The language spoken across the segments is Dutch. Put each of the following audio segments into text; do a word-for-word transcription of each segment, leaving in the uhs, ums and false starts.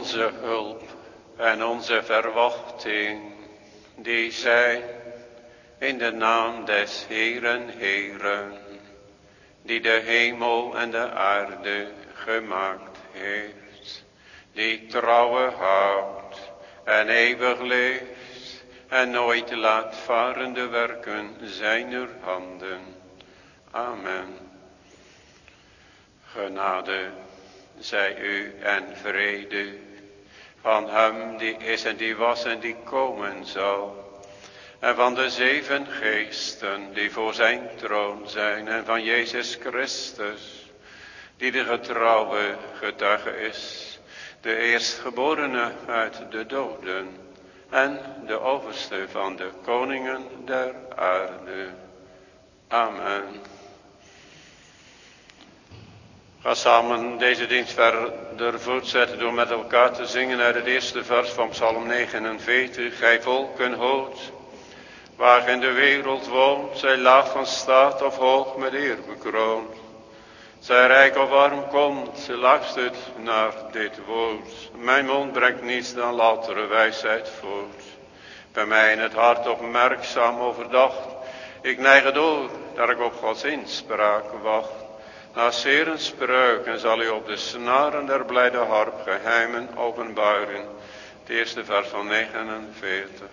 onze hulp en onze verwachting, die zij in de naam des Heeren Heeren, die de hemel en de aarde gemaakt heeft, die trouwe houdt en eeuwig leeft en nooit laat varen de werken zijner handen. Amen. Genade zij u en vrede van hem die is en die was en die komen zal, en van de zeven geesten die voor zijn troon zijn, en van Jezus Christus, die de getrouwe getuige is, de eerstgeborene uit de doden en de overste van de koningen der aarde. Amen. Ga samen deze dienst verder voortzetten door met elkaar te zingen uit het eerste vers van Psalm negenenveertig. Gij volken hoort, waar in de wereld woont, zij laag van staat of hoog met eer bekroond. Zij rijk of arm komt, ze luistert naar dit woord. Mijn mond brengt niets dan loutere wijsheid voort. Bij mij in het hart opmerkzaam overdacht, ik neig het oor, dat ik op Gods inspraak wacht. Na zeren spreuken zal u op de snaren der blijde harp geheimen openbaren. Het eerste vers van negenenveertig.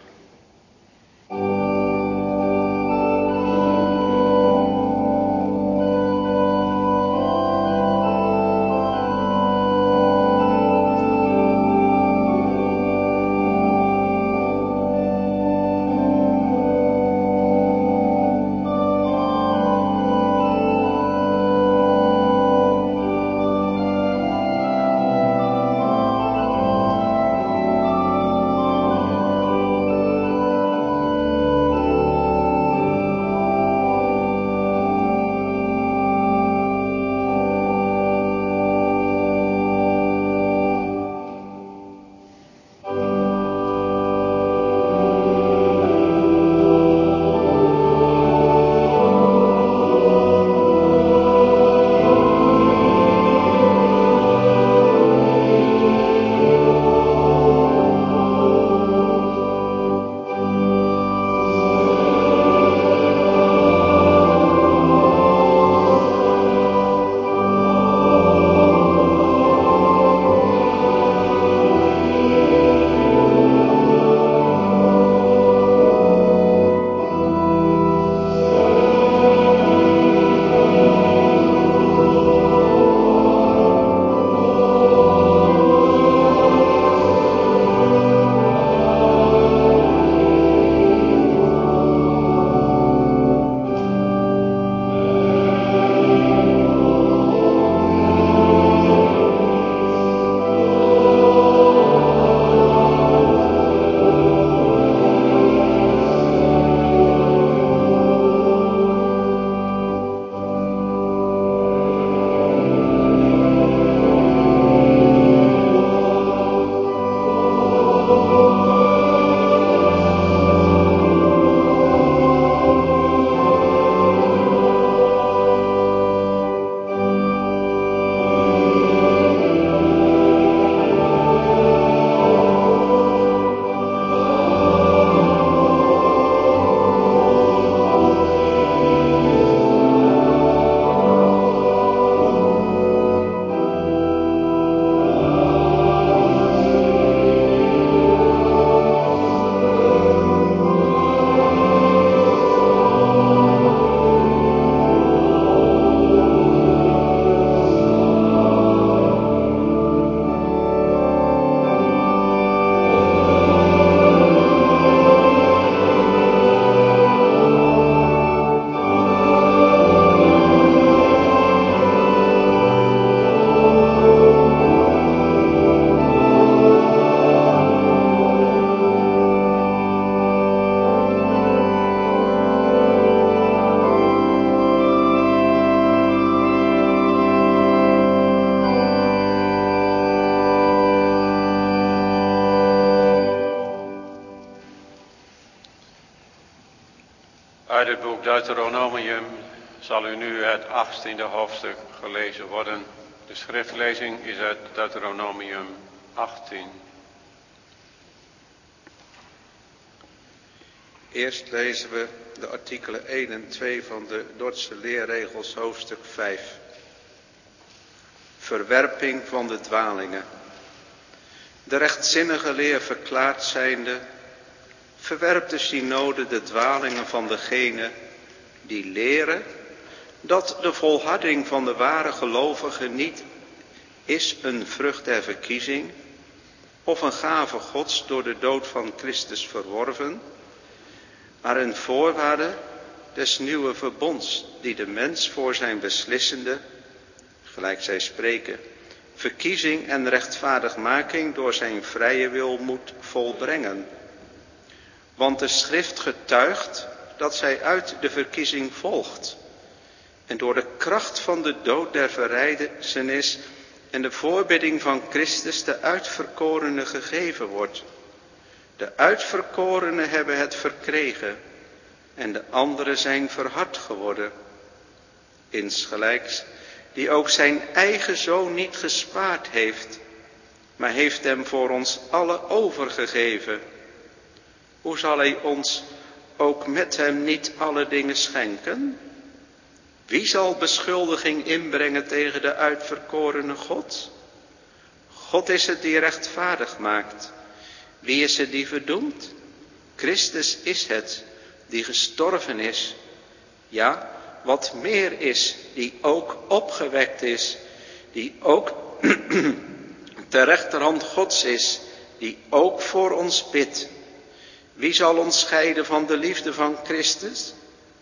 Uit het boek Deuteronomium zal u nu het achttiende hoofdstuk gelezen worden. De schriftlezing is uit Deuteronomium achttien. Eerst lezen we de artikelen één en twee van de Dordtse leerregels hoofdstuk vijf. Verwerping van de dwalingen. De rechtzinnige leer verklaard zijnde, verwerpt de synode de dwalingen van degenen die leren dat de volharding van de ware gelovigen niet is een vrucht der verkiezing of een gave Gods door de dood van Christus verworven, maar een voorwaarde des nieuwe verbonds die de mens voor zijn beslissende, gelijk zij spreken, verkiezing en rechtvaardigmaking door zijn vrije wil moet volbrengen. Want de schrift getuigt dat zij uit de verkiezing volgt en door de kracht van de dood der verrijzenis en de voorbidding van Christus de uitverkorenen gegeven wordt. De uitverkorenen hebben het verkregen en de anderen zijn verhard geworden. Insgelijks, die ook zijn eigen zoon niet gespaard heeft, maar heeft hem voor ons allen overgegeven. Hoe zal hij ons ook met hem niet alle dingen schenken? Wie zal beschuldiging inbrengen tegen de uitverkorene God? God is het die rechtvaardig maakt. Wie is het die verdoemt? Christus is het die gestorven is. Ja, wat meer is, die ook opgewekt is, die ook ter rechterhand Gods is, die ook voor ons bidt. Wie zal ons scheiden van de liefde van Christus?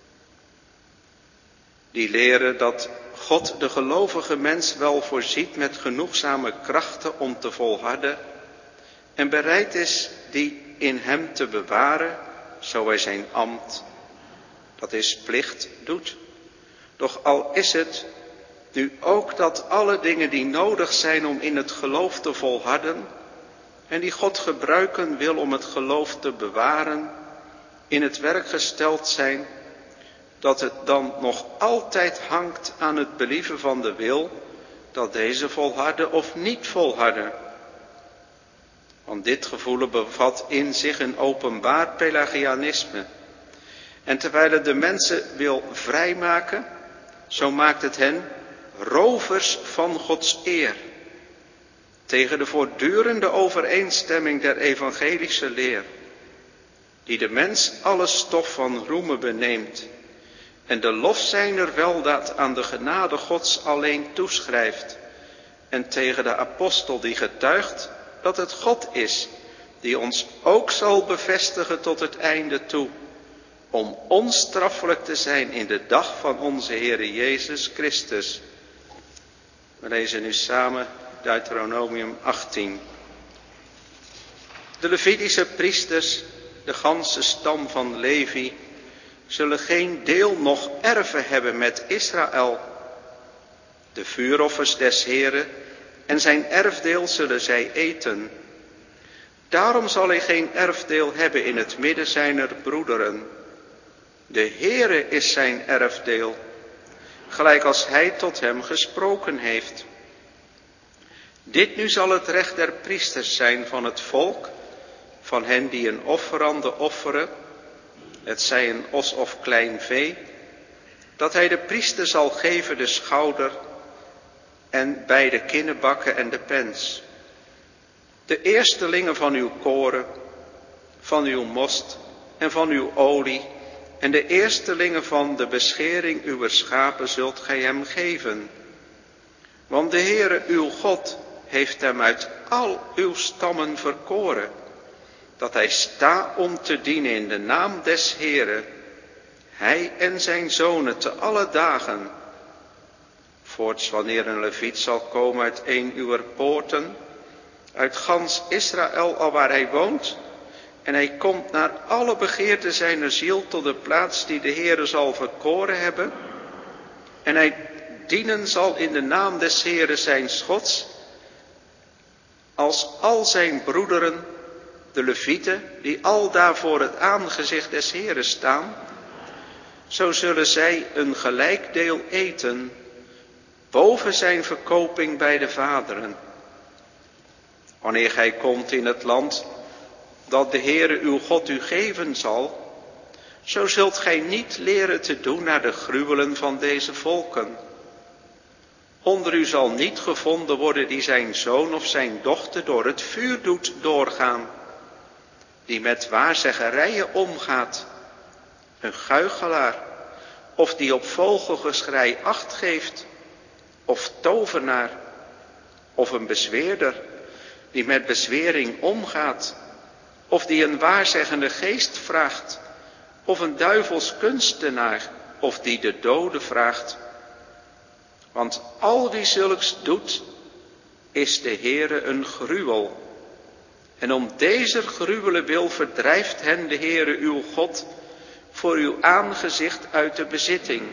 Die leren dat God de gelovige mens wel voorziet met genoegzame krachten om te volharden en bereid is die in hem te bewaren, zo hij zijn ambt, dat is plicht, doet. Doch al is het nu ook dat alle dingen die nodig zijn om in het geloof te volharden en die God gebruiken wil om het geloof te bewaren, in het werk gesteld zijn, dat het dan nog altijd hangt aan het believen van de wil, dat deze volharden of niet volharden. Want dit gevoel bevat in zich een openbaar Pelagianisme. En terwijl het de mensen wil vrijmaken, zo maakt het hen rovers van Gods eer. Tegen de voortdurende overeenstemming der evangelische leer, die de mens alle stof van roemen beneemt en de lof zijner weldaad aan de genade Gods alleen toeschrijft, en tegen de apostel die getuigt dat het God is, die ons ook zal bevestigen tot het einde toe, om onstraffelijk te zijn in de dag van onze Heere Jezus Christus. We lezen nu samen Deuteronomium achttien. De Levitische priesters, de ganse stam van Levi, zullen geen deel noch erven hebben met Israël. De vuuroffers des Heeren en zijn erfdeel zullen zij eten. Daarom zal hij geen erfdeel hebben in het midden zijner broederen. De Heere is zijn erfdeel, gelijk als hij tot hem gesproken heeft. Dit nu zal het recht der priesters zijn van het volk, van hen die een offerande offeren, het zij een os of klein vee, dat hij de priester zal geven de schouder en bij de kinnebakken en de pens. De eerstelingen van uw koren, van uw most en van uw olie en de eerstelingen van de beschering uwer schapen zult gij hem geven. Want de Heere uw God heeft hem uit al uw stammen verkoren, dat hij sta om te dienen in de naam des Heeren, hij en zijn zonen te alle dagen. Voorts wanneer een leviet zal komen uit een uwer poorten, uit gans Israël alwaar hij woont, en hij komt naar alle begeerte zijner ziel tot de plaats die de Heere zal verkoren hebben, en hij dienen zal in de naam des Heeren zijns Gods, als al zijn broederen, de levieten, die aldaar voor het aangezicht des Heeren staan, zo zullen zij een gelijk deel eten, boven zijn verkoping bij de vaderen. wanneer gij komt in het land dat de Heere uw God u geven zal, zo zult gij niet leren te doen naar de gruwelen van deze volken. Onder u zal niet gevonden worden die zijn zoon of zijn dochter door het vuur doet doorgaan, die met waarzeggerijen omgaat, een guichelaar, of die op vogelgeschrei acht geeft, of tovenaar, of een bezweerder, die met bezwering omgaat, of die een waarzeggende geest vraagt, of een duivels kunstenaar, of die de doden vraagt. Want al wie zulks doet, is de Heere een gruwel. En om deze gruwelen wil verdrijft hen de Heere uw God voor uw aangezicht uit de bezitting.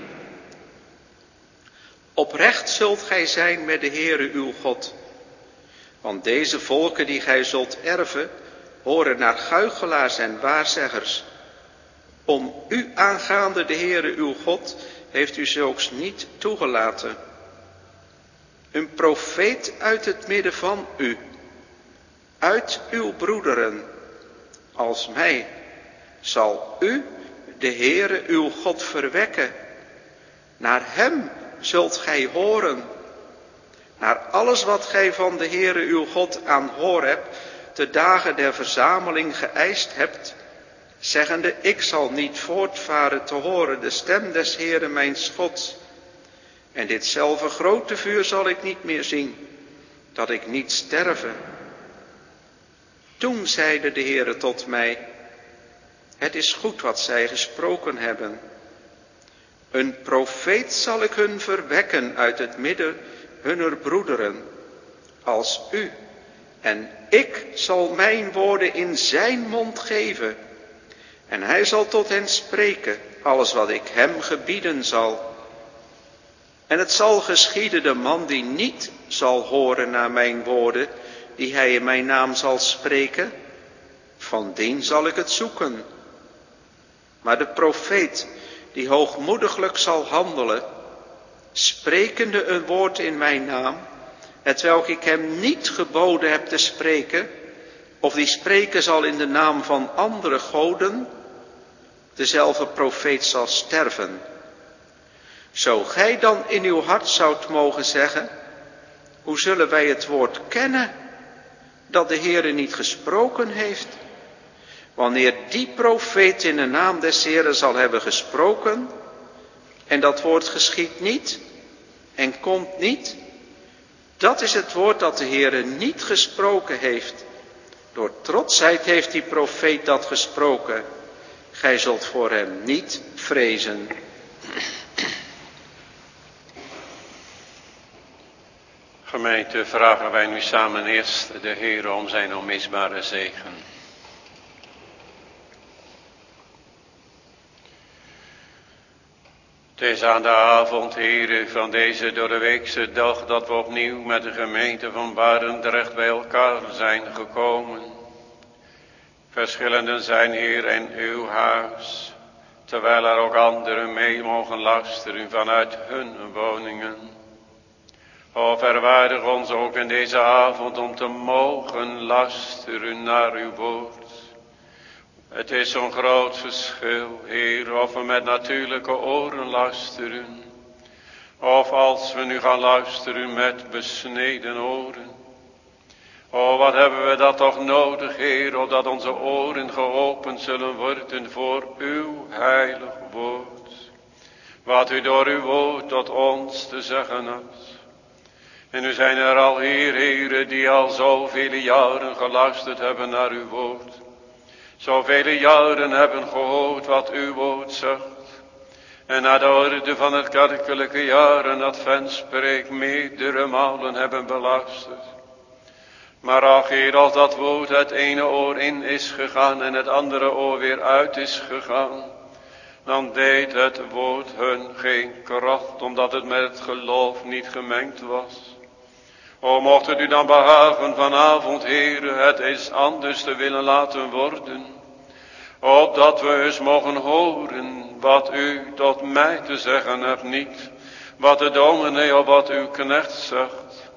Oprecht zult gij zijn met de Heere uw God. Want deze volken die gij zult erven, horen naar guichelaars en waarzeggers. Om u aangaande de Heere uw God heeft u zulks niet toegelaten. Een profeet uit het midden van u, uit uw broederen, als mij, zal u de Heere uw God verwekken. Naar hem zult gij horen. Naar alles wat gij van de Heere uw God aan Horeb, de dagen der verzameling geëist hebt, zeggende, ik zal niet voortvaren te horen de stem des Heere mijns Gods. En ditzelfde grote vuur zal ik niet meer zien, dat ik niet sterve. Toen zeide de Heere tot mij, het is goed wat zij gesproken hebben. Een profeet zal ik hun verwekken uit het midden hunner broederen, als u. En ik zal mijn woorden in zijn mond geven. En hij zal tot hen spreken, alles wat ik hem gebieden zal. En het zal geschieden, de man die niet zal horen naar mijn woorden, die hij in mijn naam zal spreken, van dien zal ik het zoeken. Maar de profeet die hoogmoediglijk zal handelen, sprekende een woord in mijn naam, hetwelk ik hem niet geboden heb te spreken, of die spreken zal in de naam van andere goden, dezelfde profeet zal sterven. Zo gij dan in uw hart zoudt mogen zeggen, hoe zullen wij het woord kennen, dat de Heere niet gesproken heeft? Wanneer die profeet in de naam des Heeren zal hebben gesproken, en dat woord geschiet niet, en komt niet, dat is het woord dat de Heere niet gesproken heeft. Door trotsheid heeft die profeet dat gesproken. Gij zult voor hem niet vrezen. Gemeente, vragen wij nu samen eerst de Heere om zijn onmisbare zegen. Het is aan de avond, Heere, van deze doordeweekse dag dat we opnieuw met de gemeente van Barendrecht bij elkaar zijn gekomen. Verschillenden zijn hier in uw huis, terwijl er ook anderen mee mogen luisteren vanuit hun woningen. O, verwaardig ons ook in deze avond om te mogen luisteren naar uw woord. Het is zo'n groot verschil, Heer, of we met natuurlijke oren luisteren, of als we nu gaan luisteren met besneden oren. O, wat hebben we dat toch nodig, Heer, opdat onze oren geopend zullen worden voor uw heilig woord. Wat u door uw woord tot ons te zeggen hebt. En nu zijn er al hier, heren, die al zoveel jaren geluisterd hebben naar uw woord. Zoveel jaren hebben gehoord wat uw woord zegt. En naar de orde van het kerkelijke jaar en adventspreek meerdere malen hebben beluisterd. Maar ach, Heer, als dat woord het ene oor in is gegaan en het andere oor weer uit is gegaan, dan deed het woord hun geen kracht, omdat het met het geloof niet gemengd was. O, mocht het u dan behagen vanavond, Heere, het eens anders te willen laten worden, opdat we eens mogen horen wat u tot mij te zeggen hebt, niet wat de dominee of wat uw knecht zegt,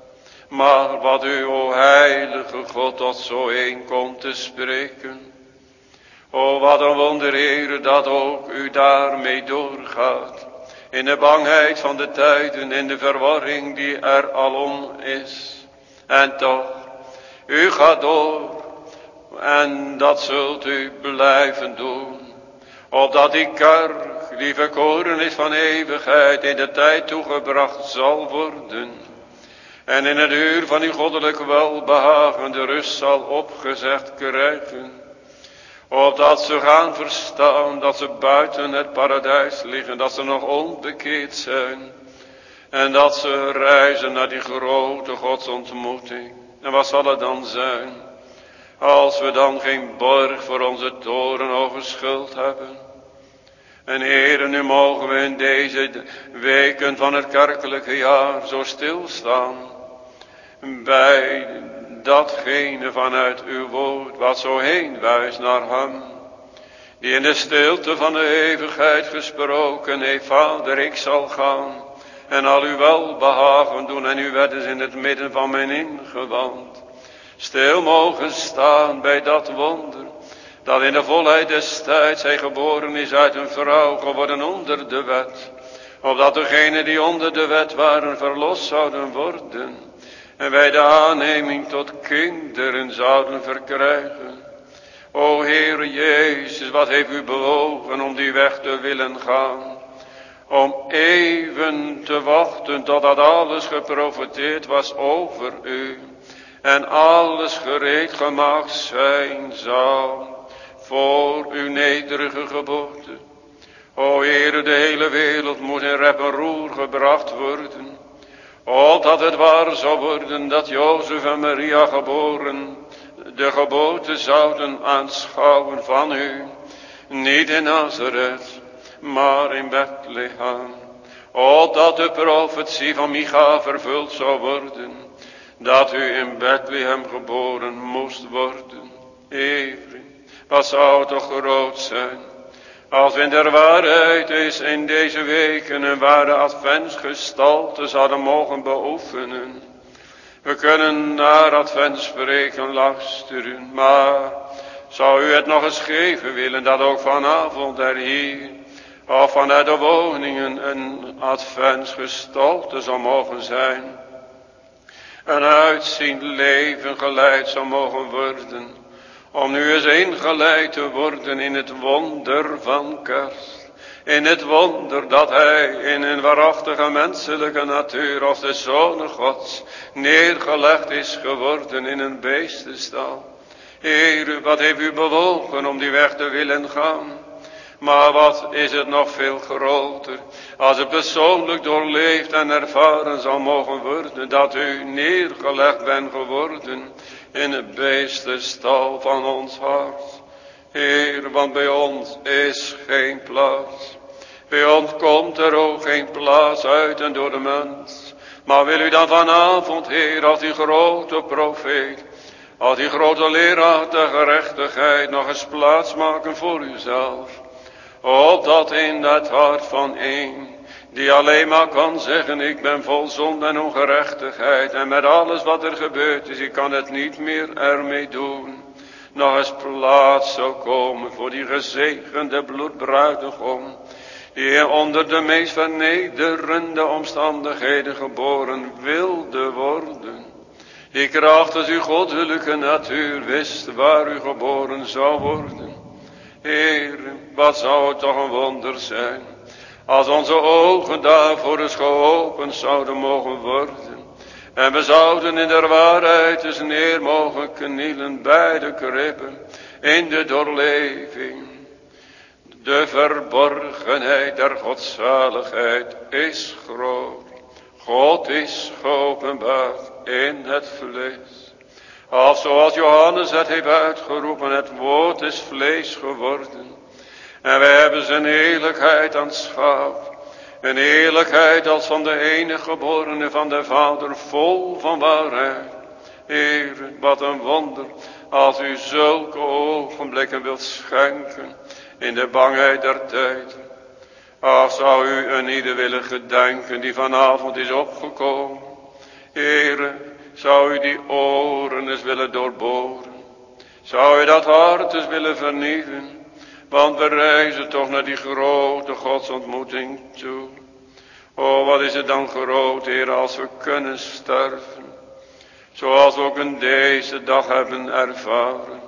Maar wat u, o heilige God, tot zo een komt te spreken. O, wat een wonder, Heere, dat ook u daarmee doorgaat. In de bangheid van de tijden, in de verwarring die er alom is. En toch, u gaat door. En dat zult u blijven doen. Opdat die kerk, die verkoren is van eeuwigheid, in de tijd toegebracht zal worden. En in het uur van uw goddelijk welbehagen de rust zal opgezegd krijgen. Opdat ze gaan verstaan dat ze buiten het paradijs liggen, dat ze nog onbekeerd zijn. En dat ze reizen naar die grote godsontmoeting. En wat zal het dan zijn? Als we dan geen borg voor onze torenhoge schuld hebben. En Heere, nu mogen we in deze weken van het kerkelijke jaar zo stilstaan. Bij datgene vanuit uw woord wat zo heen wijst naar hem. Die in de stilte van de eeuwigheid gesproken heeft. Vader, ik zal gaan en al uw welbehagen doen. En u werd dus in het midden van mijn ingewand. Stil mogen staan bij dat wonder. Dat in de volheid des tijds hij geboren is uit een vrouw geworden onder de wet. Opdat degenen die onder de wet waren verlost zouden worden. En wij de aanneming tot kinderen zouden verkrijgen. O Heere Jezus, wat heeft u bewogen om die weg te willen gaan. Om even te wachten totdat alles geprofeteerd was over u. En alles gereed gemaakt zijn zou voor uw nederige geboorte. O Heere, de hele wereld moet in rep en roer gebracht worden. Opdat het waar zou worden dat Jozef en Maria geboren de geboorte zouden aanschouwen van u. Niet in Nazareth, maar in Bethlehem. Opdat de profetie van Micha vervuld zou worden. Dat u in Bethlehem geboren moest worden. Heere, wat zou toch groot zijn. Als we in der waarheid is in deze weken een ware adventsgestalte zouden mogen beoefenen. We kunnen naar adventspreken luisteren, maar zou u het nog eens geven willen dat ook vanavond er hier of vanuit de woningen een adventsgestalte zou mogen zijn. Een uitziend leven geleid zou mogen worden. Om nu eens ingeleid te worden in het wonder van kerst. In het wonder dat hij in een waarachtige menselijke natuur als de Zoon Gods neergelegd is geworden in een beestenstal. Heere, wat heeft u bewogen om die weg te willen gaan? Maar wat is het nog veel groter als het persoonlijk doorleefd en ervaren zal mogen worden dat u neergelegd bent geworden in het beestenstal van ons hart. Heer, want bij ons is geen plaats. Bij ons komt er ook geen plaats uit en door de mens. Maar wil u dan vanavond, Heer, als die grote profeet, als die grote leraar der gerechtigheid nog eens plaats maken voor uzelf. Opdat in dat hart van één, die alleen maar kan zeggen, ik ben vol zonde en ongerechtigheid. En met alles wat er gebeurd is, ik kan het niet meer ermee doen. Nog eens plaats zou komen voor die gezegende bloedbruidegom. Die onder de meest vernederende omstandigheden geboren wilde worden. Die krachtens uw goddelijke natuur wist waar u geboren zou worden. Heer, wat zou het toch een wonder zijn. Als onze ogen daarvoor eens geopend zouden mogen worden. En we zouden in de waarheid eens neer mogen knielen bij de kribben. In de doorleving. De verborgenheid der godzaligheid is groot. God is geopenbaard in het vlees. Of zoals Johannes het heeft uitgeroepen, het woord is vlees geworden. En wij hebben zijn heerlijkheid aanschouwd. Een heerlijkheid als van de enige geborene van de Vader, vol van waarheid. Heer, wat een wonder, als u zulke ogenblikken wilt schenken in de bangheid der tijd. Ach, zou u een ieder willen gedenken die vanavond is opgekomen. Heer, Zou u die oren eens willen doorboren? Zou u dat hart eens willen vernieuwen? Want we reizen toch naar die grote godsontmoeting toe. O, wat is het dan groot, Heer, als we kunnen sterven. Zoals we ook in deze dag hebben ervaren.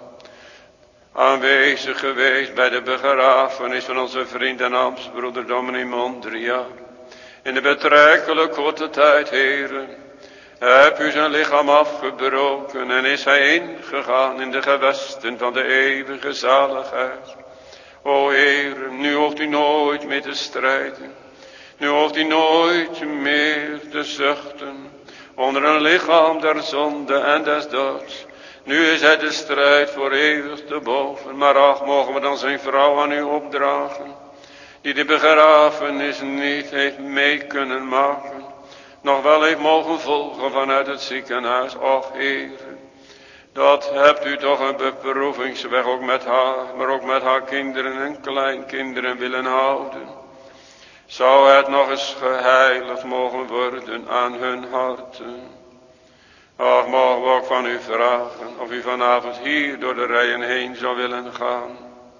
Aanwezig geweest bij de begrafenis van onze vriend en ambtsbroeder Dominee Mondria. In de betrekkelijk korte tijd, Heere, heb u zijn lichaam afgebroken en is hij ingegaan in de gewesten van de eeuwige zaligheid. O Heere, nu hoeft u nooit meer te strijden. Nu hoeft u nooit meer te zuchten onder een lichaam der zonde en des doods. Nu is hij de strijd voor eeuwig te boven. Maar ach, mogen we dan zijn vrouw aan u opdragen, die de begrafenis niet heeft mee kunnen maken, nog wel heeft mogen volgen vanuit het ziekenhuis. Och Heere, dat hebt u toch een beproevingsweg ook met haar, maar ook met haar kinderen en kleinkinderen willen houden. Zou het nog eens geheiligd mogen worden aan hun harten. Ach, mogen we ook van u vragen of u vanavond hier door de rijen heen zou willen gaan.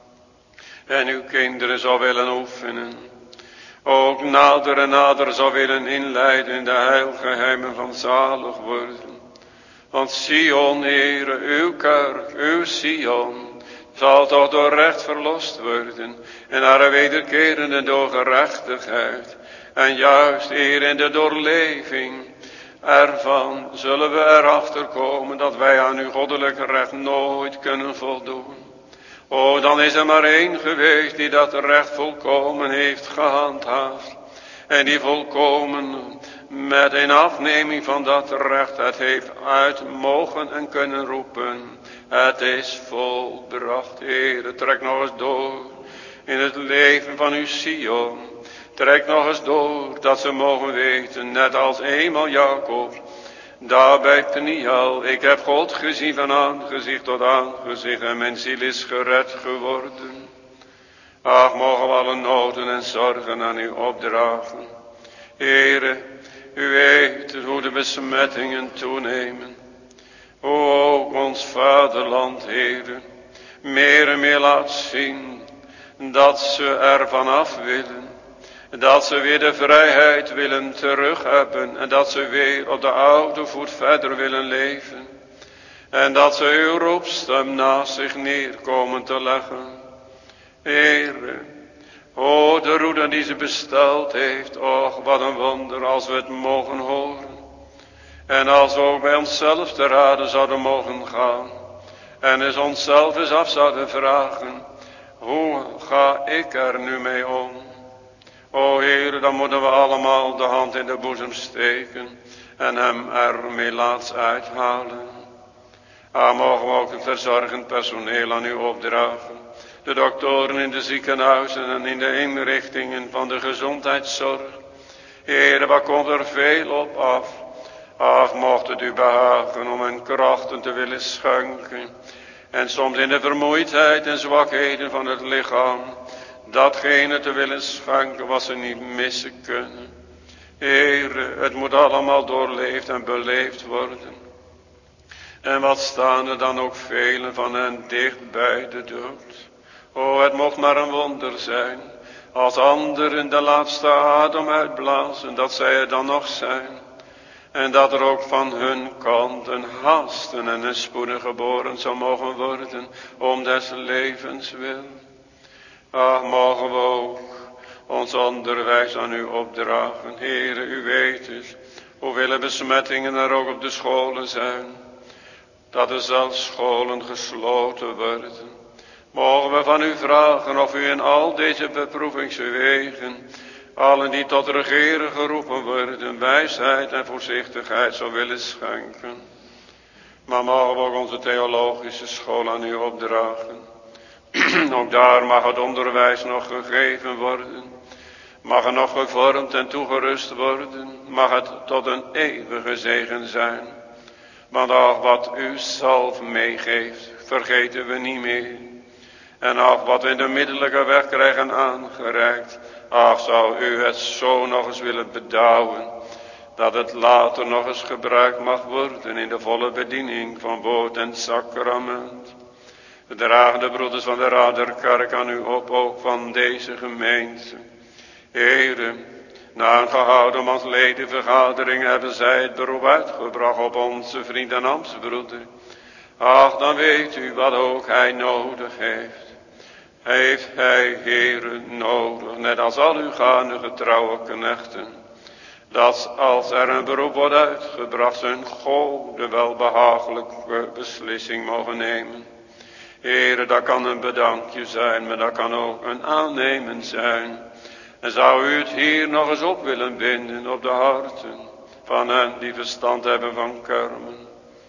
En uw kinderen zou willen oefenen. Ook nader en nader zou willen inleiden in de heilgeheimen van zalig worden. Want Sion, Heere, uw kerk, uw Sion, zal toch door recht verlost worden. En haar wederkerende door gerechtigheid. En juist, Heer, in de doorleving ervan zullen we erachter komen dat wij aan uw goddelijke recht nooit kunnen voldoen. O, dan is er maar één geweest die dat recht volkomen heeft gehandhaafd. En die volkomen met een afneming van dat recht het heeft uit mogen en kunnen roepen. Het is volbracht. Heere, trek nog eens door in het leven van uw Sion. Trek nog eens door dat ze mogen weten, net als eenmaal Jacob, daar bij Peniel, ik heb God gezien van aangezicht tot aangezicht en mijn ziel is gered geworden. Ach, mogen we alle noden en zorgen aan u opdragen. Heere, u weet hoe de besmettingen toenemen. Hoe ook ons vaderland, Heere, meer en meer laat zien dat ze er vanaf willen. Dat ze weer de vrijheid willen terug hebben. En dat ze weer op de oude voet verder willen leven. En dat ze uw roepstem naast zich neerkomen te leggen. Heere, o de roede die ze besteld heeft. Och, wat een wonder als we het mogen horen. En als we ook bij onszelf te raden zouden mogen gaan. En eens onszelf eens af zouden vragen. Hoe ga ik er nu mee om? O Heer, dan moeten we allemaal de hand in de boezem steken en hem ermee laten uithalen. Ah, mogen we ook het verzorgend personeel aan u opdragen. De doktoren in de ziekenhuizen en in de inrichtingen van de gezondheidszorg. Heer, waar komt er veel op af? Ach, mocht het u behagen om hen krachten te willen schenken. En soms in de vermoeidheid en zwakheden van het lichaam datgene te willen schenken wat ze niet missen kunnen. Heere, het moet allemaal doorleefd en beleefd worden. En wat staan er dan ook velen van hen dicht bij de dood. O, het mocht maar een wonder zijn, als anderen de laatste adem uitblazen, dat zij er dan nog zijn. En dat er ook van hun kant een haasten en een spoedig geboren zou mogen worden, om des levens wil. Ach, mogen we ook ons onderwijs aan u opdragen. Heere, u weet het, hoeveel besmettingen er ook op de scholen zijn. Dat er zelfs scholen gesloten worden. Mogen we van u vragen of u in al deze beproevingswegen, allen die tot regeren geroepen worden, wijsheid en voorzichtigheid zou willen schenken. Maar mogen we ook onze theologische school aan u opdragen. Ook daar mag het onderwijs nog gegeven worden. Mag er nog gevormd en toegerust worden. Mag het tot een eeuwige zegen zijn. Want ach, wat u zelf meegeeft, vergeten we niet meer. En ach, wat we in de middelijke weg krijgen aangereikt. Ach, zou u het zo nog eens willen bedouwen. dat het later nog eens gebruikt mag worden in de volle bediening van woord en sacrament. We dragen de broeders van de Raderkerk aan u op, ook van deze gemeente. Heere, na een gehouden mansledenvergadering hebben zij het beroep uitgebracht op onze vriend en ambtsbroeder. Ach, dan weet u wat ook hij nodig heeft. Heeft hij, Heere, nodig, net als al uw gaande getrouwe knechten, dat als er een beroep wordt uitgebracht, zijn goden welbehagelijke beslissing mogen nemen. Heere, dat kan een bedankje zijn, maar dat kan ook een aannemen zijn. En zou u het hier nog eens op willen binden op de harten van hen die verstand hebben van kermen.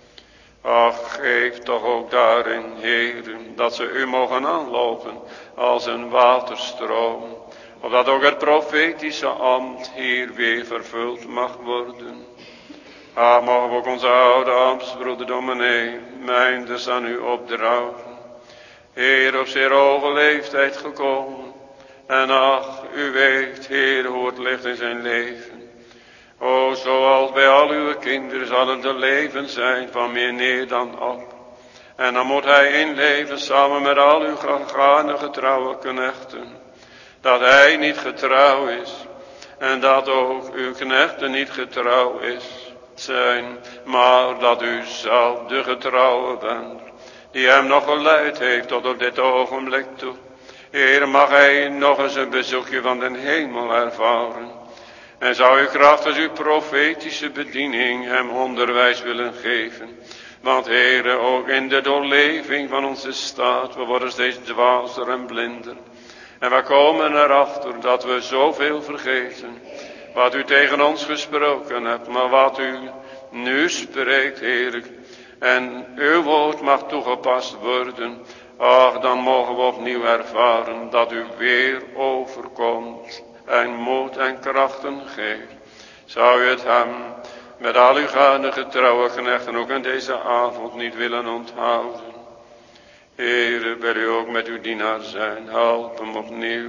Ach, geef toch ook daarin, Heere, dat ze u mogen aanlopen als een waterstroom. Opdat ook het profetische ambt hier weer vervuld mag worden. Ah, mogen we ook onze oude ambtsbroeder dominee Meinders aan u opdragen. Heer, op zeer hoge leeftijd gekomen. En ach, u weet, Heer, hoe het ligt in zijn leven. O, zoals bij al uw kinderen zal het de leven zijn van meer neer dan op. En dan moet hij inleven samen met al uw gegaane getrouwe knechten. Dat hij niet getrouw is. En dat ook uw knechten niet getrouw is, zijn. Maar dat u zelf de getrouwe bent. Die hem nog geleid heeft tot op dit ogenblik toe. Heer, mag hij nog eens een bezoekje van den hemel ervaren. En zou u krachtens uw profetische bediening hem onderwijs willen geven. Want Heer, ook in de doorleving van onze staat, we worden steeds dwaalser en blinder. En we komen erachter dat we zoveel vergeten. Wat u tegen ons gesproken hebt, maar wat u nu spreekt, Heer. En uw woord mag toegepast worden. Ach, dan mogen we opnieuw ervaren dat u weer overkomt en moed en krachten geeft. Zou u het hem met al uw gaande getrouwe knechten ook in deze avond niet willen onthouden? Heere, wil u ook met uw dienaar zijn, help hem opnieuw.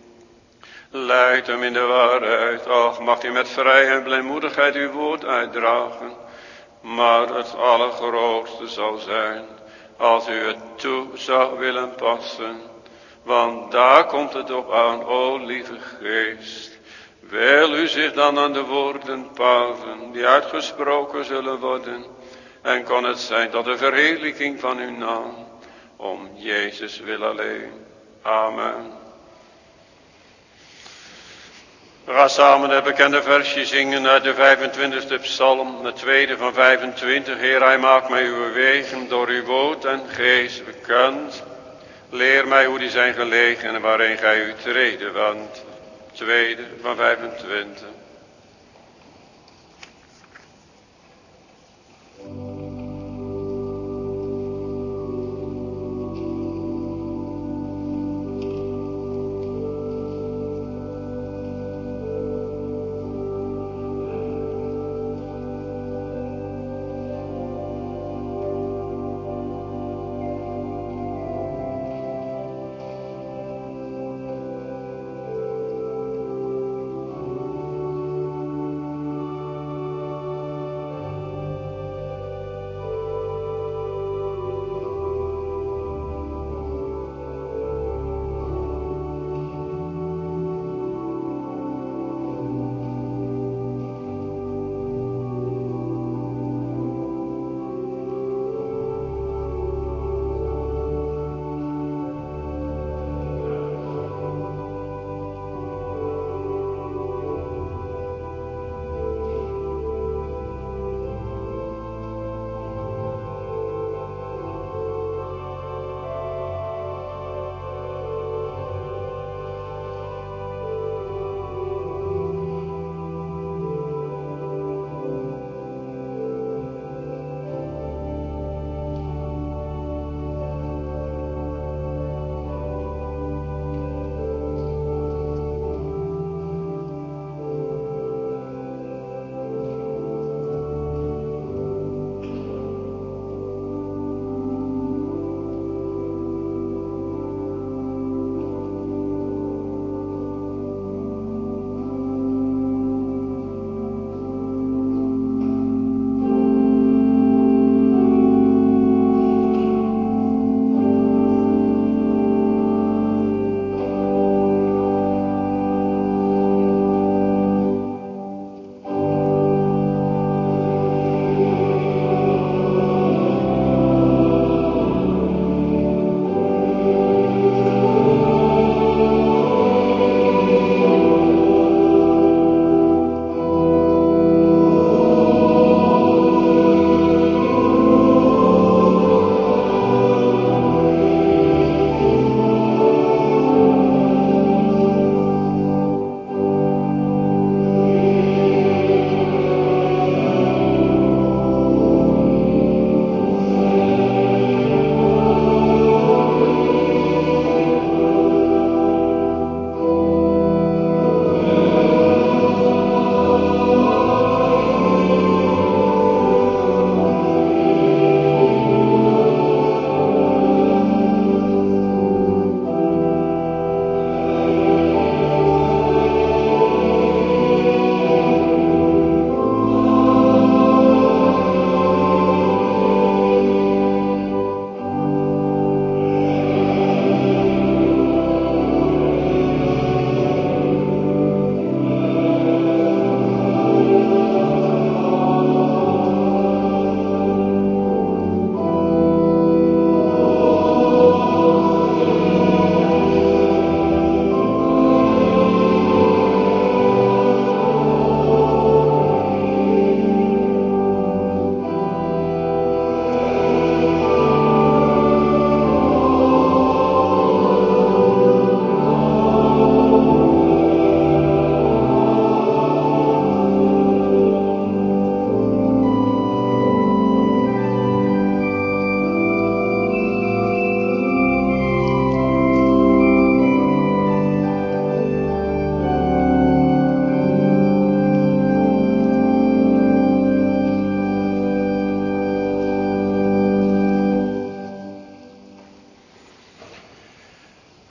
Leid hem in de waarheid, ach, mag u met vrij en blijmoedigheid uw woord uitdragen. Maar het allergrootste zal zijn, als u het toe zou willen passen. Want daar komt het op aan, o lieve geest. Wil u zich dan aan de woorden passen, die uitgesproken zullen worden. En kon het zijn tot de verheerlijking van uw naam. Om Jezus wil alleen. Amen. We gaan samen het bekende versje zingen uit de vijfentwintigste psalm, de tweede van vijfentwintig. Heer, hij maakt mij uw wegen door uw woord en geest bekend. Leer mij hoe die zijn gelegen en waarin gij u treden want. Tweede van vijfentwintig.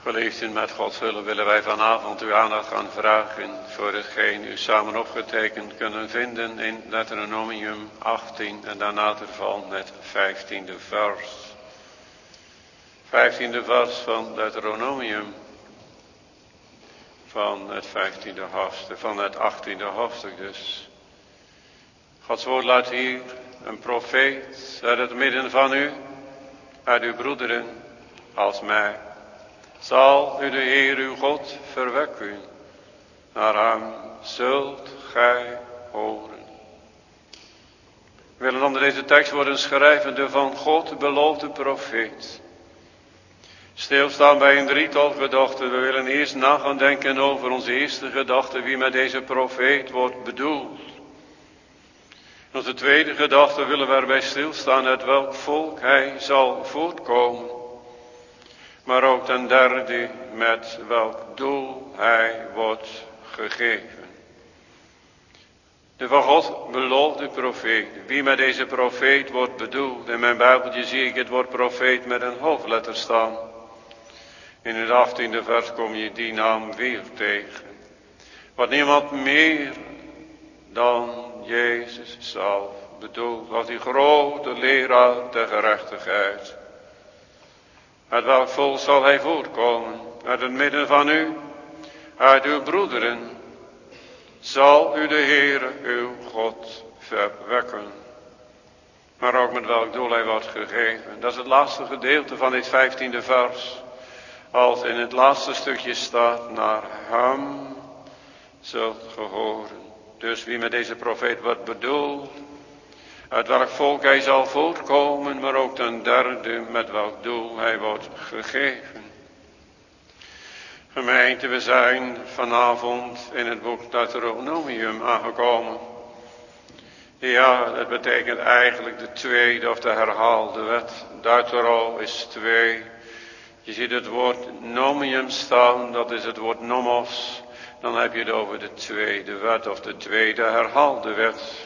Geliefden, met Gods hulp willen wij vanavond uw aandacht gaan vragen voor hetgeen u samen opgetekend kunnen vinden in Deuteronomium achttien en daarna ervan het vijftiende vers. Vijftiende vers van Deuteronomium van het vijftiende hoofdstuk, van het achttiende hoofdstuk dus. Gods woord laat hier een profeet uit het midden van u, uit uw broederen als mij. Zal u de Heer uw God verwekken, naar hem zult gij horen. We willen onder deze tekst worden schrijvende van God, de beloofde profeet. Stilstaan bij een drietal gedachten. We willen eerst na gaan denken over onze eerste gedachte, wie met deze profeet wordt bedoeld. Onze tweede gedachte willen we erbij stilstaan, uit welk volk hij zal voortkomen. Maar ook ten derde, met welk doel hij wordt gegeven. De van God beloofde profeet. Wie met deze profeet wordt bedoeld. In mijn Bijbeltje zie ik het woord profeet met een hoofdletter staan. In het achttiende vers kom je die naam weer tegen. Wat niemand meer dan Jezus zelf bedoelt. Als die grote leraar der gerechtigheid. Uit welk volk zal hij voortkomen? Uit het midden van u, uit uw broederen, zal u de Heere uw God verwekken. Maar ook met welk doel hij wordt gegeven. Dat is het laatste gedeelte van dit vijftiende vers. Als in het laatste stukje staat, naar hem zult ge horen. Dus wie met deze profeet wordt bedoeld, uit welk volk hij zal voortkomen, maar ook ten derde met welk doel hij wordt gegeven. Gemeente, we zijn vanavond in het boek Deuteronomium aangekomen. Ja, dat betekent eigenlijk de tweede of de herhaalde wet. Deutero is twee. Je ziet het woord nomium staan, dat is het woord nomos. Dan heb je het over de tweede wet of de tweede herhaalde wet.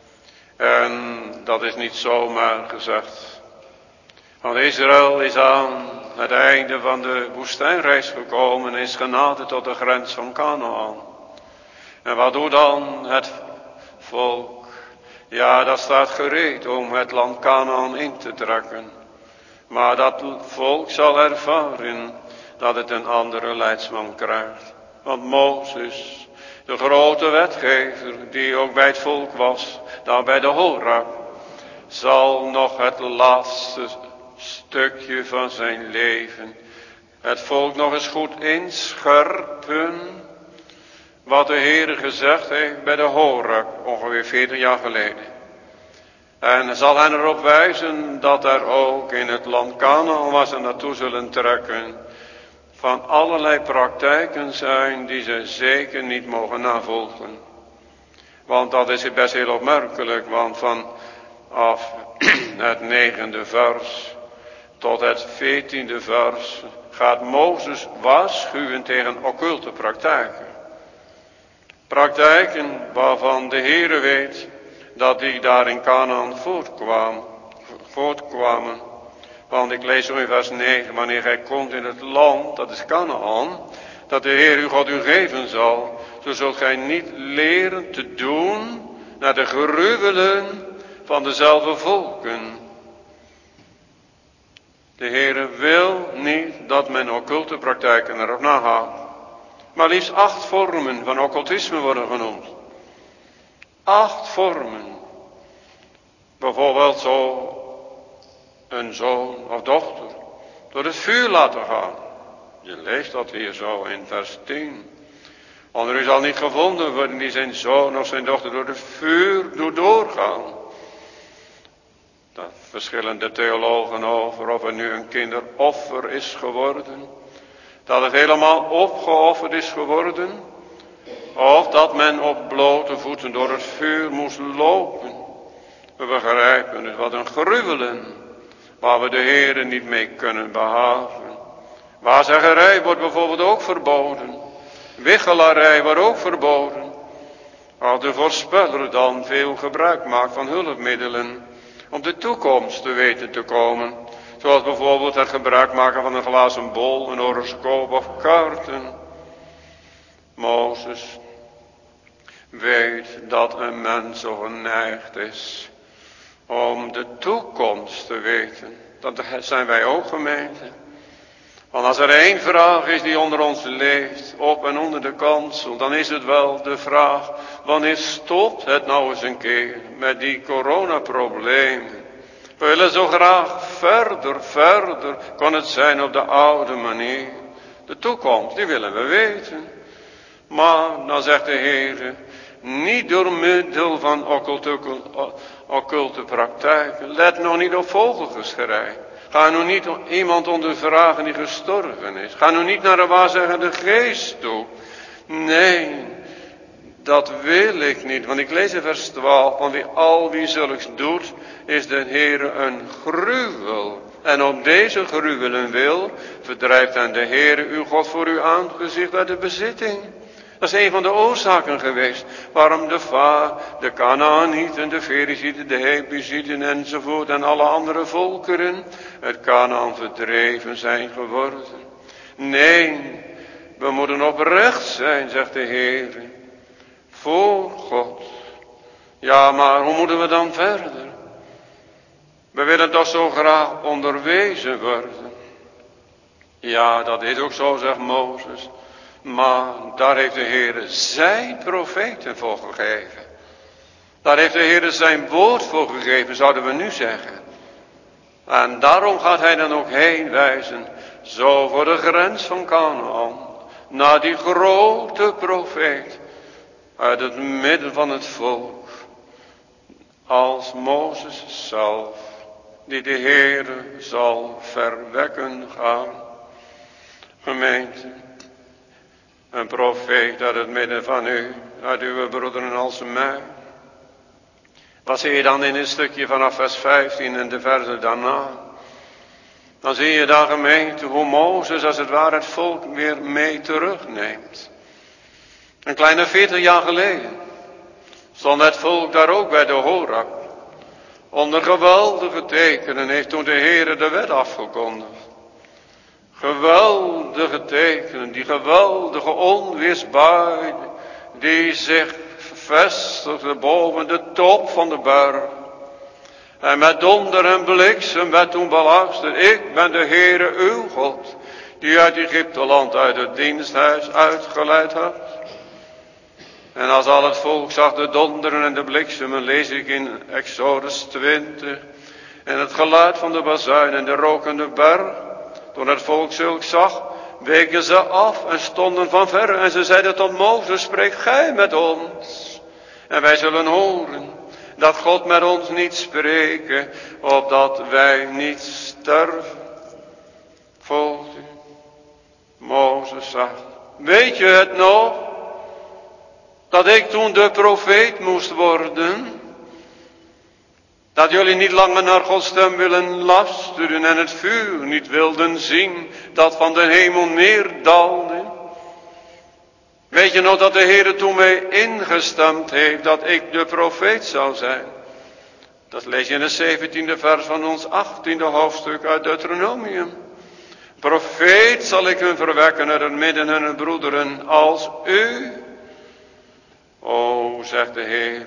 En dat is niet zomaar gezegd. Want Israël is aan het einde van de woestijnreis gekomen en is genaderd tot de grens van Canaan. En wat doet dan het volk? Ja, dat staat gereed om het land Canaan in te trekken. Maar dat volk zal ervaren dat het een andere leidsman krijgt. Want Mozes, de grote wetgever, die ook bij het volk was, daar bij de Hora, zal nog het laatste stukje van zijn leven het volk nog eens goed inscherpen wat de Heere gezegd heeft bij de Hora, ongeveer veertig jaar geleden. En zal hen erop wijzen dat er ook in het land Canaan, waar ze naartoe zullen trekken, van allerlei praktijken zijn die ze zeker niet mogen navolgen. Want dat is best heel opmerkelijk, want vanaf het negende vers tot het veertiende vers gaat Mozes waarschuwen tegen occulte praktijken. Praktijken waarvan de Heere weet dat die daar in Canaan voortkwam, voortkwamen. Want ik lees zo in vers negen, wanneer gij komt in het land, dat is Canaan, dat de Heer uw God u geven zal, zo zult gij niet leren te doen naar de gruwelen van dezelfde volken. De Heere wil niet dat men occulte praktijken erop nagaat. Maar liefst acht vormen van occultisme worden genoemd. Acht vormen. Bijvoorbeeld zo een zoon of dochter door het vuur laten gaan. Je leest dat hier zo in vers tien. Onder u zal niet gevonden worden die zijn zoon of zijn dochter door het vuur doet doorgaan. Daar verschillen de theologen over of er nu een kinderoffer is geworden. Dat het helemaal opgeofferd is geworden. Of dat men op blote voeten door het vuur moest lopen. We begrijpen dus wat een gruwelen. Waar we de Heere niet mee kunnen behagen. Waarzeggerij wordt bijvoorbeeld ook verboden. Wichelarij wordt ook verboden. Als de voorspeller dan veel gebruik maakt van hulpmiddelen. Om de toekomst te weten te komen. Zoals bijvoorbeeld het gebruik maken van een glazen bol, een horoscoop of kaarten. Mozes weet dat een mens zo geneigd is om de toekomst te weten. Dat zijn wij ook, gemeente. Want als er één vraag is die onder ons leeft, op en onder de kansel, dan is het wel de vraag: wanneer stopt het nou eens een keer met die coronaproblemen? We willen zo graag verder, verder, kan het zijn op de oude manier. De toekomst, die willen we weten. Maar, dan zegt de Heer, niet door middel van occulte, occulte praktijken. Let nog niet op vogelgeschrei. Ga nu niet iemand ondervragen die gestorven is. Ga nu niet naar de waarzeggende geest toe. Nee, dat wil ik niet. Want ik lees in vers twaalf. Want wie al wie zulks doet, is de Heere een gruwel. En op deze gruwelen wil, verdrijft dan de Heere uw God voor uw aangezicht uit de bezitting. Dat is een van de oorzaken geweest waarom de Va, de Kanaanieten, de Ferizieten, de Hebuzieten enzovoort en alle andere volkeren uit Kanaan verdreven zijn geworden. Nee, we moeten oprecht zijn, zegt de Heer, voor God. Ja, maar hoe moeten we dan verder? We willen toch zo graag onderwezen worden. Ja, dat is ook zo, zegt Mozes. Maar daar heeft de Heer zijn profeten voor gegeven. Daar heeft de Heer zijn woord voor gegeven, zouden we nu zeggen. En daarom gaat hij dan ook heen wijzen, zo voor de grens van Kanaan, naar die grote profeet uit het midden van het volk, als Mozes zelf, die de Heer zal verwekken gaan. Gemeente, een profeet uit het midden van u, uit uw broederen als mij. Wat zie je dan in een stukje vanaf vers vijftien en de versen daarna? Dan zie je daar, gemeente, hoe Mozes als het ware het volk weer mee terugneemt. Een kleine veertig jaar geleden stond het volk daar ook bij de Horab. Onder geweldige tekenen heeft toen de Heere de wet afgekondigd. Geweldige tekenen, die geweldige onweersbui die zich vestigde boven de top van de berg. En met donder en bliksem werd toen beluisterd: ik ben de Heere uw God, die uit Egypteland uit het diensthuis uitgeleid had. En als al het volk zag de donderen en de bliksemen, lees ik in Exodus twintig, en het geluid van de bazuin en de rokende berg. Toen het volk zulks zag, weken ze af en stonden van verre. En ze zeiden tot Mozes: spreek gij met ons. En wij zullen horen dat God met ons niet spreken, opdat wij niet sterven. Volgt u? Mozes zegt: weet je het nog? Dat ik toen de profeet moest worden? Dat jullie niet langer naar Gods stem willen luisteren en het vuur niet wilden zien dat van de hemel neerdaalde? Weet je nog dat de Heer toen mij ingestemd heeft dat ik de profeet zou zijn? Dat lees je in het zeventiende vers van ons achttiende hoofdstuk uit Deuteronomium. Profeet zal ik hun verwekken uit het midden hun broederen als u. O, zegt de Heer,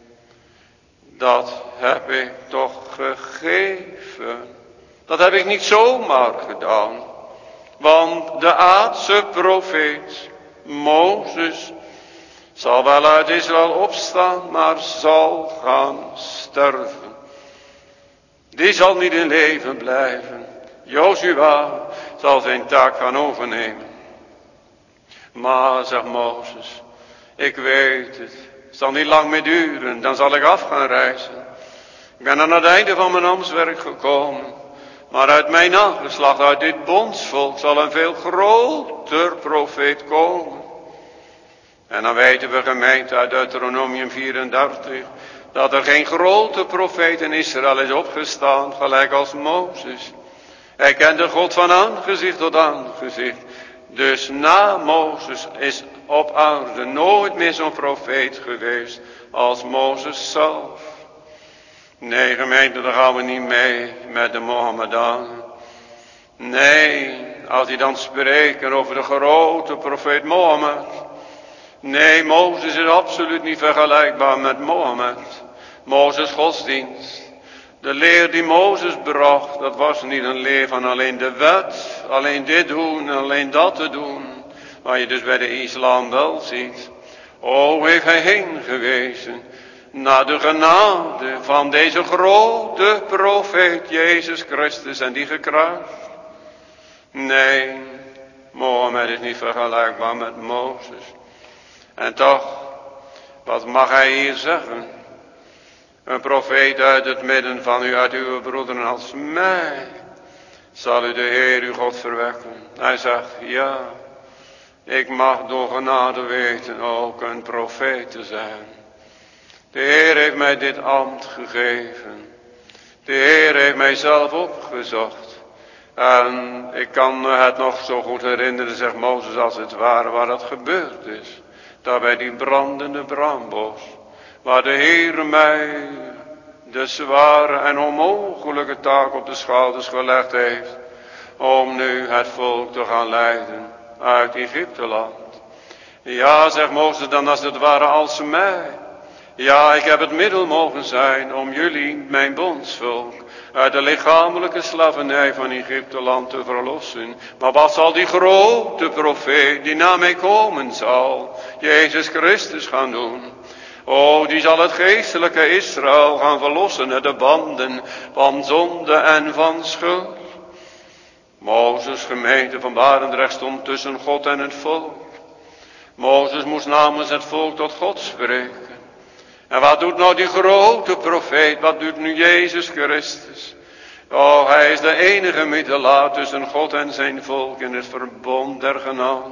dat heb ik toch gegeven. Dat heb ik niet zomaar gedaan. Want de aardse profeet, Mozes, zal wel uit Israël opstaan, maar zal gaan sterven. Die zal niet in leven blijven. Jozua zal zijn taak gaan overnemen. Maar, zegt Mozes, ik weet het. Het zal niet lang meer duren, dan zal ik af gaan reizen. Ik ben aan het einde van mijn ambtswerk gekomen. Maar uit mijn nageslacht, uit dit bondsvolk, zal een veel groter profeet komen. En dan weten we, gemeente, uit Deuteronomium vierendertig, dat er geen grote profeet in Israël is opgestaan, gelijk als Mozes. Hij kende God van aangezicht tot aangezicht. Dus na Mozes is op aarde nooit meer zo'n profeet geweest als Mozes zelf. Nee, gemeente, daar gaan we niet mee met de Mohammedanen. Nee, als hij dan spreken over de grote profeet Mohammed. Nee, Mozes is absoluut niet vergelijkbaar met Mohammed. Mozes godsdienst. De leer die Mozes bracht, dat was niet een leer van alleen de wet, alleen dit doen, alleen dat te doen. Waar je dus bij de islam wel ziet. O, heeft hij heen gewezen naar de genade van deze grote profeet Jezus Christus en die gekruist. Nee, Mohammed is niet vergelijkbaar met Mozes. En toch, wat mag hij hier zeggen? Een profeet uit het midden van u, uit uw broederen als mij, zal u de Heer uw God verwekken. Hij zegt, ja, ik mag door genade weten ook een profeet te zijn. De Heer heeft mij dit ambt gegeven. De Heer heeft mij zelf opgezocht. En ik kan me het nog zo goed herinneren, zegt Mozes, als het ware, waar dat gebeurd is. Daar bij die brandende brandbos. Waar de Heer mij de zware en onmogelijke taak op de schouders gelegd heeft. Om nu het volk te gaan leiden uit Egypteland. Ja, zegt Mozes dan als het ware als mij. Ja, ik heb het middel mogen zijn om jullie, mijn bondsvolk, uit de lichamelijke slavernij van Egypteland te verlossen. Maar wat zal die grote profeet die na mij komen zal, Jezus Christus, gaan doen? O, die zal het geestelijke Israël gaan verlossen uit de banden van zonde en van schuld. Mozes, gemeente van Barendrecht, stond tussen God en het volk. Mozes moest namens het volk tot God spreken. En wat doet nou die grote profeet? Wat doet nu Jezus Christus? Oh, hij is de enige middelaar tussen God en zijn volk in het verbond der genade.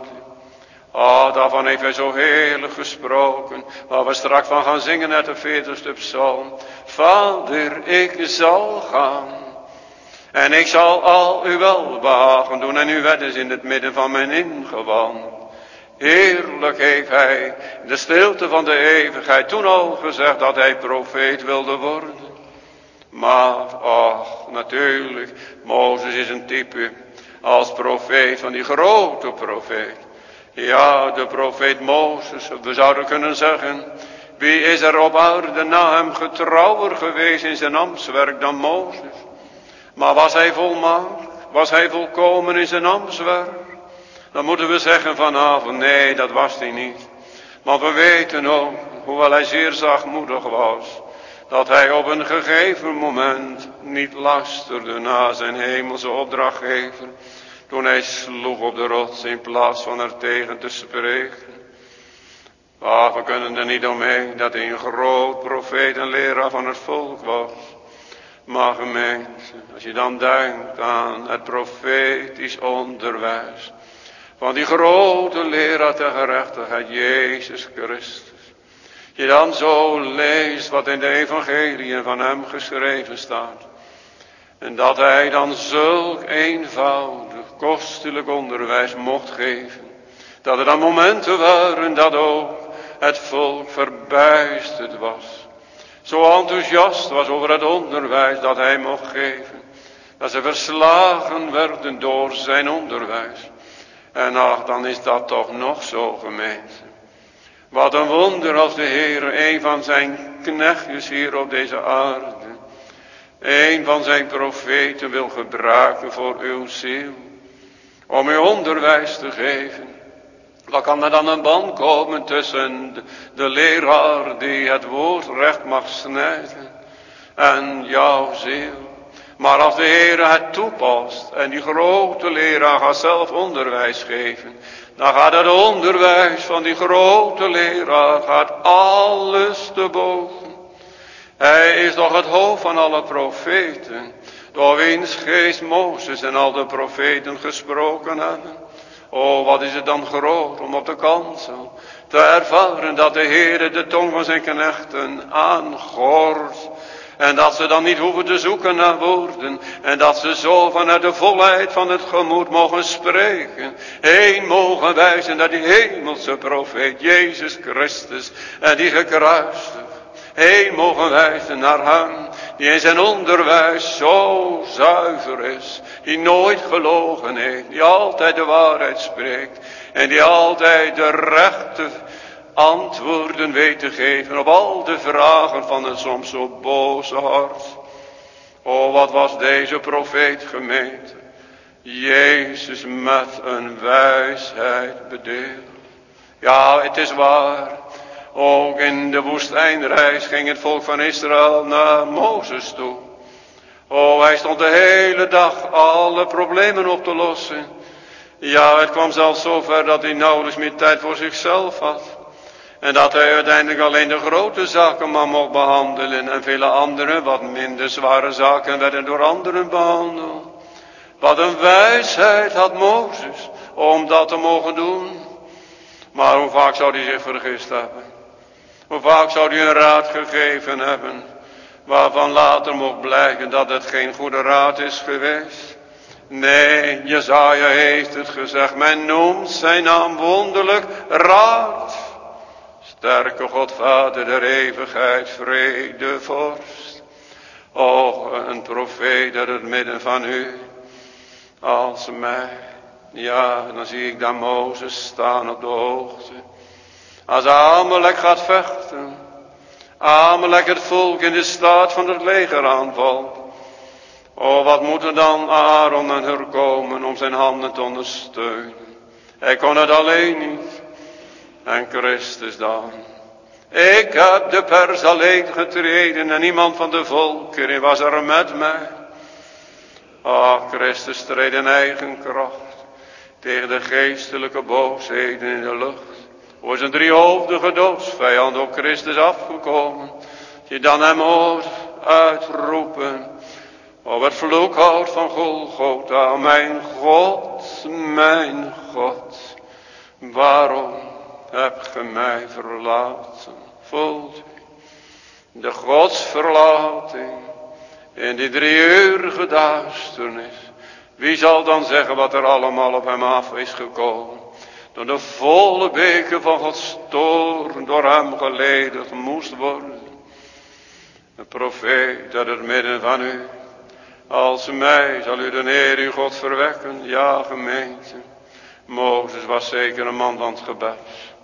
Oh, daarvan heeft hij zo heerlijk gesproken. Waar we straks van gaan zingen uit de veertigste psalm. Vader, ik zal gaan. En ik zal al uw welbehagen doen. En uw wet is in het midden van mijn ingewand. Heerlijk heeft hij in de stilte van de eeuwigheid toen al gezegd dat hij profeet wilde worden. Maar, ach, natuurlijk, Mozes is een type als profeet van die grote profeet. Ja, de profeet Mozes, we zouden kunnen zeggen, wie is er op aarde na hem getrouwer geweest in zijn ambtswerk dan Mozes? Maar was hij volmaakt? Was hij volkomen in zijn ambtswerk? Dan moeten we zeggen vanavond, nee, dat was hij niet. Maar we weten ook, hoewel hij zeer zachtmoedig was, dat hij op een gegeven moment niet luisterde naar zijn hemelse opdrachtgever. Toen hij sloeg op de rots in plaats van er tegen te spreken. Ah, we kunnen er niet omheen dat hij een groot profeet en leraar van het volk was. Maar gemeente, als je dan denkt aan het profetisch onderwijs van die grote leraar ter gerechtigheid, Jezus Christus. Je dan zo leest wat in de evangeliën van hem geschreven staat. En dat hij dan zulk eenvoudig, kostelijk onderwijs mocht geven. Dat er dan momenten waren dat ook het volk verbijsterd was. Zo enthousiast was over het onderwijs dat hij mocht geven. Dat ze verslagen werden door zijn onderwijs. En ach, dan is dat toch nog zo, gemeente. Wat een wonder als de Heer een van zijn knechtjes hier op deze aarde, een van zijn profeten wil gebruiken voor uw ziel. Om u onderwijs te geven. Wat kan er dan een band komen tussen de, de leraar die het woord recht mag snijden en jouw ziel? Maar als de Heer het toepast en die grote leraar gaat zelf onderwijs geven, dan gaat het onderwijs van die grote leraar gaat alles te boven. Hij is toch het hoofd van alle profeten, door wiens geest Mozes en al de profeten gesproken hebben. Oh, wat is het dan groot om op de kansel te ervaren dat de Heer de tong van zijn knechten aangort. En dat ze dan niet hoeven te zoeken naar woorden. En dat ze zo vanuit de volheid van het gemoed mogen spreken. Heen mogen wijzen naar die hemelse profeet Jezus Christus. En die gekruisigd heen mogen wijzen naar hem, die in zijn onderwijs zo zuiver is, die nooit gelogen heeft, die altijd de waarheid spreekt en die altijd de rechte antwoorden weet te geven op al de vragen van het soms zo boze hart. O, wat was deze profeet gemeente, Jezus met een wijsheid bedeeld. Ja, het is waar. Ook in de woestijnreis ging het volk van Israël naar Mozes toe. O, hij stond de hele dag alle problemen op te lossen. Ja, het kwam zelfs zover dat hij nauwelijks meer tijd voor zichzelf had. En dat hij uiteindelijk alleen de grote zaken maar mocht behandelen. En vele andere, wat minder zware zaken, werden door anderen behandeld. Wat een wijsheid had Mozes om dat te mogen doen. Maar hoe vaak zou hij zich vergist hebben? Hoe vaak zou hij een raad gegeven hebben, waarvan later mocht blijken dat het geen goede raad is geweest? Nee, Jesaja heeft het gezegd, men noemt zijn naam wonderlijk raad. Sterke God, Vader der eeuwigheid, vrede, vorst. O, een profeet uit het midden van u, als mij. Ja, dan zie ik daar Mozes staan op de hoogte. Als Amalek gaat vechten, Amalek het volk in de staat van het leger aanvalt. O, wat moeten dan Aaron en Hur komen om zijn handen te ondersteunen. Hij kon het alleen niet. En Christus dan. Ik heb de pers alleen getreden en niemand van de volkeren was er met mij. Ach, Christus treedt in eigen kracht tegen de geestelijke boosheden in de lucht. Hoe is een driehoofdige doodsvijand op Christus afgekomen? Die dan hem hoort uitroepen op het vloekhout van Golgotha. Mijn God, mijn God, waarom hebt ge mij verlaten? Voelt u de godsverlating in die drieurige duisternis? Wie zal dan zeggen wat er allemaal op hem af is gekomen? Door de volle beker van Gods toorn door hem geledigd moest worden. Een profeet uit het midden van u. Als mij zal u de Heer uw God verwekken. Ja, gemeente. Mozes was zeker een man van het gebed.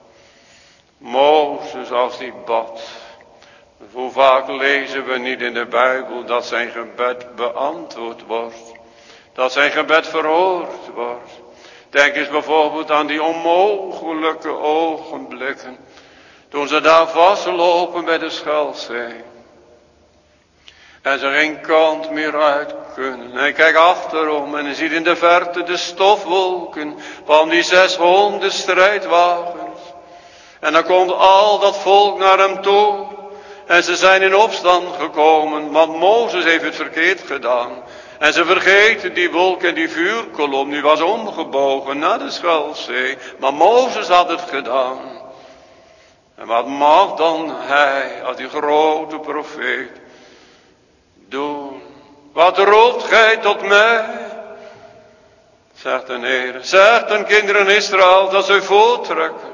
Mozes als die bad. Hoe vaak lezen we niet in de Bijbel dat zijn gebed beantwoord wordt. Dat zijn gebed verhoord wordt. Denk eens bijvoorbeeld aan die onmogelijke ogenblikken. Toen ze daar vastlopen bij de Schelzee. En ze geen kant meer uit kunnen. En hij kijkt achterom en hij ziet in de verte de stofwolken van die zeshonderd strijdwagens. En dan komt al dat volk naar hem toe. En ze zijn in opstand gekomen, want Mozes heeft het verkeerd gedaan. En ze vergeten die wolk en die vuurkolom, die was omgebogen naar de Schelzee. Maar Mozes had het gedaan. En wat mag dan hij, als die grote profeet, doen? Wat roept gij tot mij? Zegt de Heer, zegt de kinderen Israël dat ze voortrekken.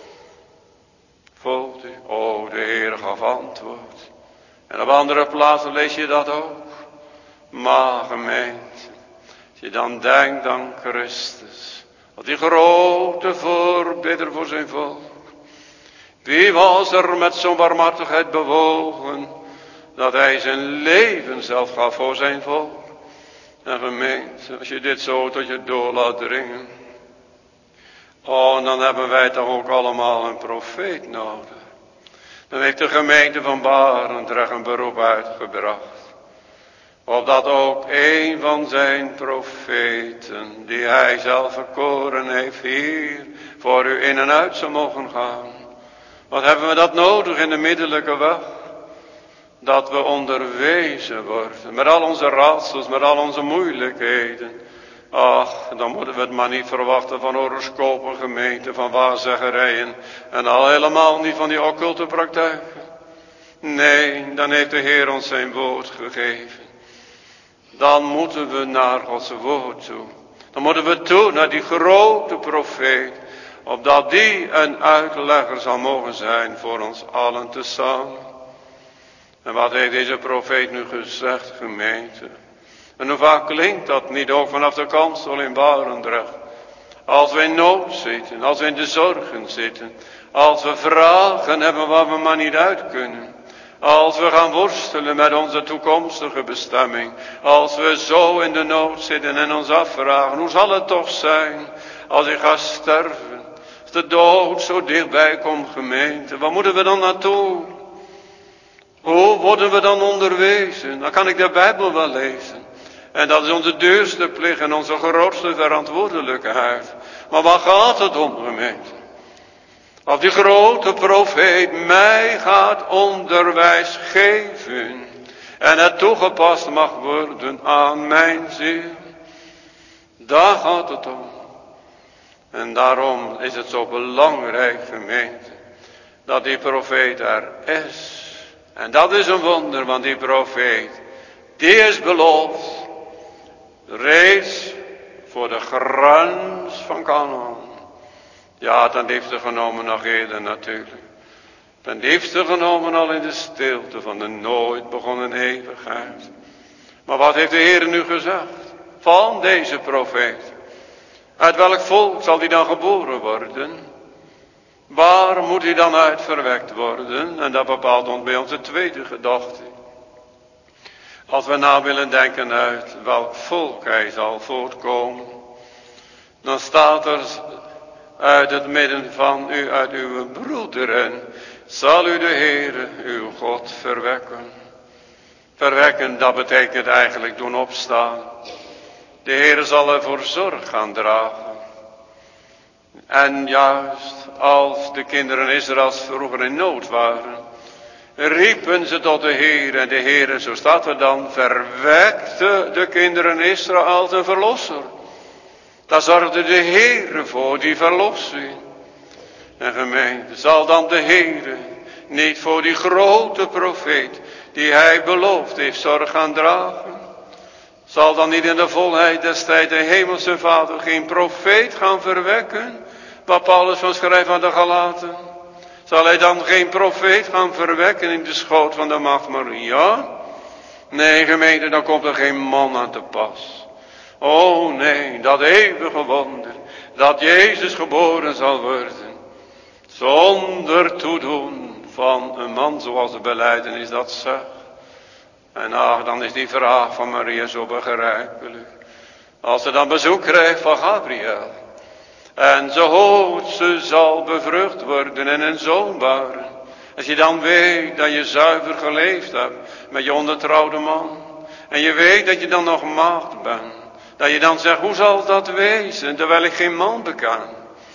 Voelt u? O, de Heer gaf antwoord. En op andere plaatsen lees je dat ook. Maar gemeente, als je dan denkt aan Christus, wat die grote voorbidder voor zijn volk. Wie was er met zo'n barmhartigheid bewogen, dat hij zijn leven zelf gaf voor zijn volk. En gemeente, als je dit zo tot je door laat dringen. Oh, dan hebben wij toch ook allemaal een profeet nodig. Dan heeft de gemeente van Barendrecht een beroep uitgebracht. Opdat ook een van zijn profeten, die hij zelf verkoren heeft, hier voor u in en uit zou mogen gaan. Wat hebben we dat nodig in de middellijke weg? Dat we onderwezen worden, met al onze raadsels, met al onze moeilijkheden. Ach, dan moeten we het maar niet verwachten van horoscopen, gemeenten, van waarzeggerijen. En al helemaal niet van die occulte praktijken. Nee, dan heeft de Heer ons zijn woord gegeven. Dan moeten we naar Gods woord toe. Dan moeten we toe naar die grote profeet. Opdat die een uitlegger zal mogen zijn voor ons allen tezamen. En wat heeft deze profeet nu gezegd, gemeente? En hoe vaak klinkt dat niet ook vanaf de kansel in Barendrecht? Als we in nood zitten, als we in de zorgen zitten, als we vragen hebben waar we maar niet uit kunnen. Als we gaan worstelen met onze toekomstige bestemming. Als we zo in de nood zitten en ons afvragen, hoe zal het toch zijn als ik ga sterven? Als de dood zo dichtbij komt, gemeente, waar moeten we dan naartoe? Hoe worden we dan onderwezen? Dan kan ik de Bijbel wel lezen. En dat is onze duurste plicht en onze grootste verantwoordelijkheid. Maar waar gaat het om, gemeente? Als die grote profeet mij gaat onderwijs geven. En het toegepast mag worden aan mijn ziel. Daar gaat het om. En daarom is het zo belangrijk, gemeente, dat die profeet er is. En dat is een wonder, want die profeet, die is beloofd. Reeds voor de grens van Canaan. Ja, ten diepste genomen nog eerder natuurlijk. Ten diepste genomen al in de stilte van de nooit begonnen eeuwigheid. Maar wat heeft de Heer nu gezegd van deze profeet? Uit welk volk zal hij dan geboren worden? Waar moet hij dan uit verwekt worden? En dat bepaalt ons bij onze tweede gedachte. Als we na willen denken uit welk volk hij zal voortkomen, dan staat er uit het midden van u, uit uw broederen, zal u de Heere, uw God, verwekken. Verwekken, dat betekent eigenlijk doen opstaan. De Heere zal ervoor zorg gaan dragen. En juist als de kinderen Israëls vroeger in nood waren, riepen ze tot de Heer. En de Heer, zo staat er dan, verwekte de kinderen Israël een verlosser. Daar zorgde de Heer voor die verlossing. En gemeente, zal dan de Heer niet voor die grote profeet die hij beloofd heeft zorg gaan dragen? Zal dan niet in de volheid des tijds de hemelse Vader geen profeet gaan verwekken? Waar Paulus van schrijft aan de Galaten. Zal hij dan geen profeet gaan verwekken in de schoot van de maagd Maria? Nee, gemeente, dan komt er geen man aan te pas. Oh nee, dat eeuwige wonder, dat Jezus geboren zal worden. Zonder toedoen van een man zoals de belijdenis dat zegt. En ach, dan is die vraag van Maria zo begrijpelijk. Als ze dan bezoek krijgt van Gabriel. En ze hoort, ze zal bevrucht worden en een zoon baren. Als je dan weet dat je zuiver geleefd hebt met je ondertrouwde man. En je weet dat je dan nog maagd bent. Dat je dan zegt, hoe zal dat wezen, terwijl ik geen man bekan?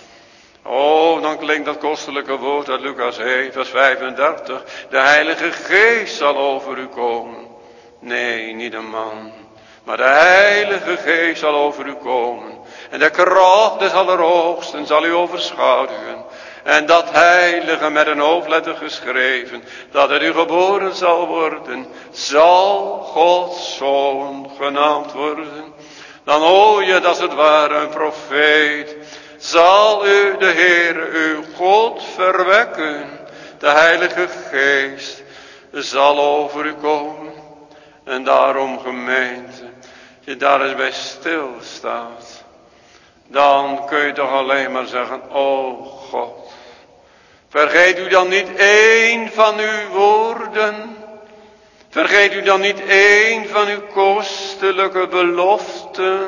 Oh, dan klinkt dat kostelijke woord uit Lucas één, vers vijfendertig. De Heilige Geest zal over u komen. Nee, niet een man. Maar de Heilige Geest zal over u komen. En de kracht des Allerhoogsten zal u overschaduwen. En dat heilige met een hoofdletter geschreven, dat er u geboren zal worden, zal Gods Zoon genaamd worden. Dan hoor je, dat het ware een profeet. Zal u de Heer uw God verwekken. De Heilige Geest zal over u komen. En daarom, gemeente, als je daar eens bij stilstaat, dan kun je toch alleen maar zeggen, o God, vergeet u dan niet één van uw woorden. Vergeet u dan niet één van uw kostelijke beloften.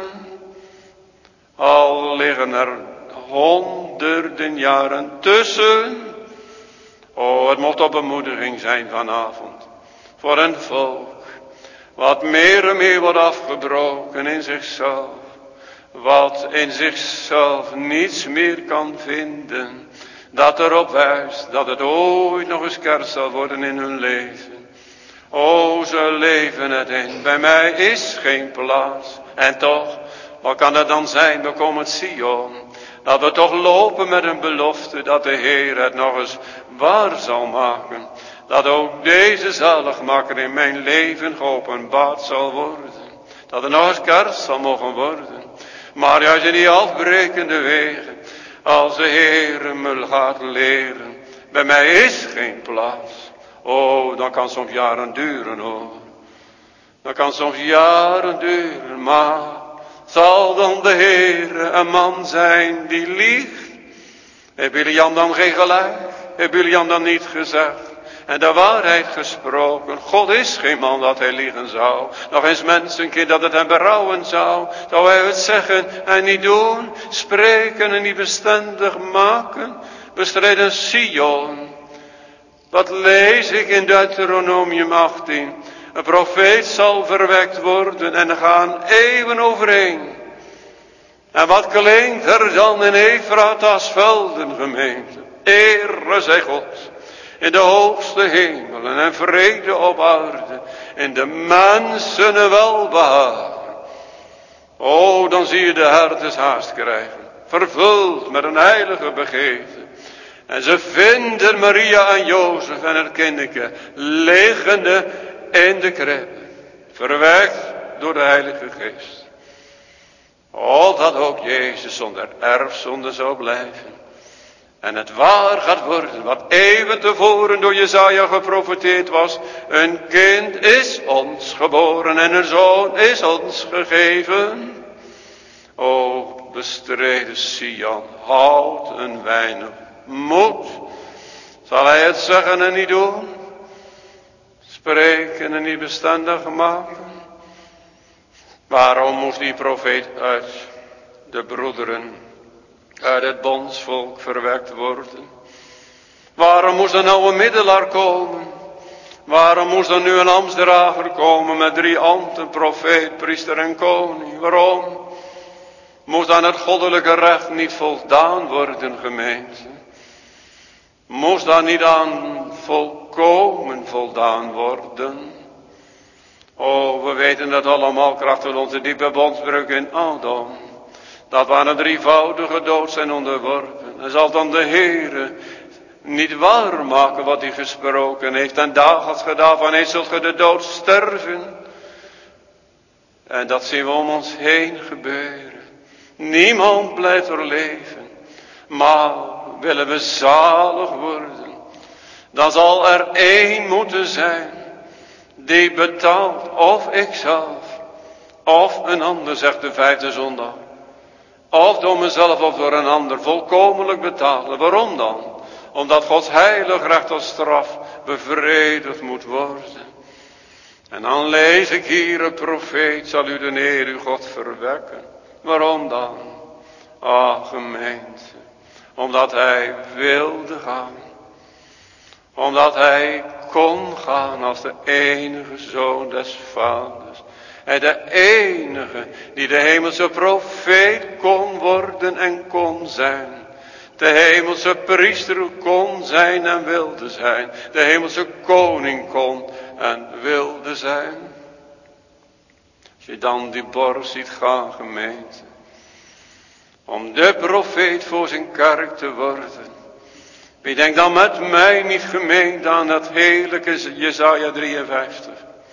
Al liggen er honderden jaren tussen. Oh, het mocht op bemoediging zijn vanavond. Voor een volk. Wat meer en meer wordt afgebroken in zichzelf. Wat in zichzelf niets meer kan vinden. Dat erop wijst dat het ooit nog eens kerst zal worden in hun leven. O, ze leven het in. Bij mij is geen plaats. En toch, wat kan het dan zijn? We komen het Sion. Dat we toch lopen met een belofte dat de Heer het nog eens waar zal maken. Dat ook deze zaligmaker in mijn leven geopenbaard zal worden. Dat er nog eens kerst zal mogen worden. Maar juist in die afbrekende wegen, als de Heer me gaat leren. Bij mij is geen plaats. Oh, dat kan soms jaren duren hoor. Dat kan soms jaren duren, maar zal dan de Heer een man zijn die liegt? Hebben jullie Jan dan geen gelijk? Hebben jullie Jan dan niet gezegd? En de waarheid gesproken. God is geen man dat hij liegen zou. Nog eens mensenkind dat het hem berouwen zou. Zou hij het zeggen en niet doen? Spreken en niet bestendig maken? Bestreden Sion. Wat lees ik in Deuteronomium achttien? Een profeet zal verwekt worden en er gaan eeuwen overheen. En wat klinkt er dan in Efrata's velden, gemeente? Ere zij God. In de hoogste hemelen en vrede op aarde. In de mensen een welbehagen. Oh, dan zie je de herders haast krijgen. Vervuld met een heilige begeerte. En ze vinden Maria en Jozef en het kindje liggende in de krib. Verwekt door de Heilige Geest. Oh, dat ook Jezus zonder erfzonde zou blijven. En het waar gaat worden wat eeuwen tevoren door Jesaja geprofeteerd was. Een kind is ons geboren en een zoon is ons gegeven. O bestreden Sion, houd een weinig moed. Zal hij het zeggen en niet doen? Spreken en niet bestendig maken? Waarom moest die profeet uit de broederen, uit het bondsvolk verwekt worden? Waarom moest er nou een middelaar komen? Waarom moest er nu een ambtsdrager komen met drie ambten, profeet, priester en koning? Waarom? Moest aan het goddelijke recht niet voldaan worden, gemeente? Moest daar niet aan volkomen voldaan worden? Oh, we weten dat allemaal krachtens onze diepe bondsbreuk in Adam. Dat we aan het drievoudige dood zijn onderworpen. En zal dan de Heere niet waar maken wat hij gesproken heeft. En dag had gedaan van hij zult ge de dood sterven. En dat zien we om ons heen gebeuren. Niemand blijft er leven. Maar willen we zalig worden. Dan zal er één moeten zijn. Die betaalt of ikzelf. Of een ander, zegt de vijfde zondag. Of door mezelf of door een ander volkomenlijk betalen. Waarom dan? Omdat Gods heilig recht als straf bevredigd moet worden. En dan lees ik hier een profeet zal u de Heer uw God verwekken. Waarom dan? Ah, gemeente. Omdat hij wilde gaan. Omdat hij kon gaan als de enige zoon des vaders. En de enige die de hemelse profeet kon worden en kon zijn. De hemelse priester kon zijn en wilde zijn. De hemelse koning kon en wilde zijn. Als je dan die borst ziet gaan, gemeente. Om de profeet voor zijn kerk te worden. Wie denkt dan met mij niet gemeend aan dat heerlijke Jesaja drieënvijftig.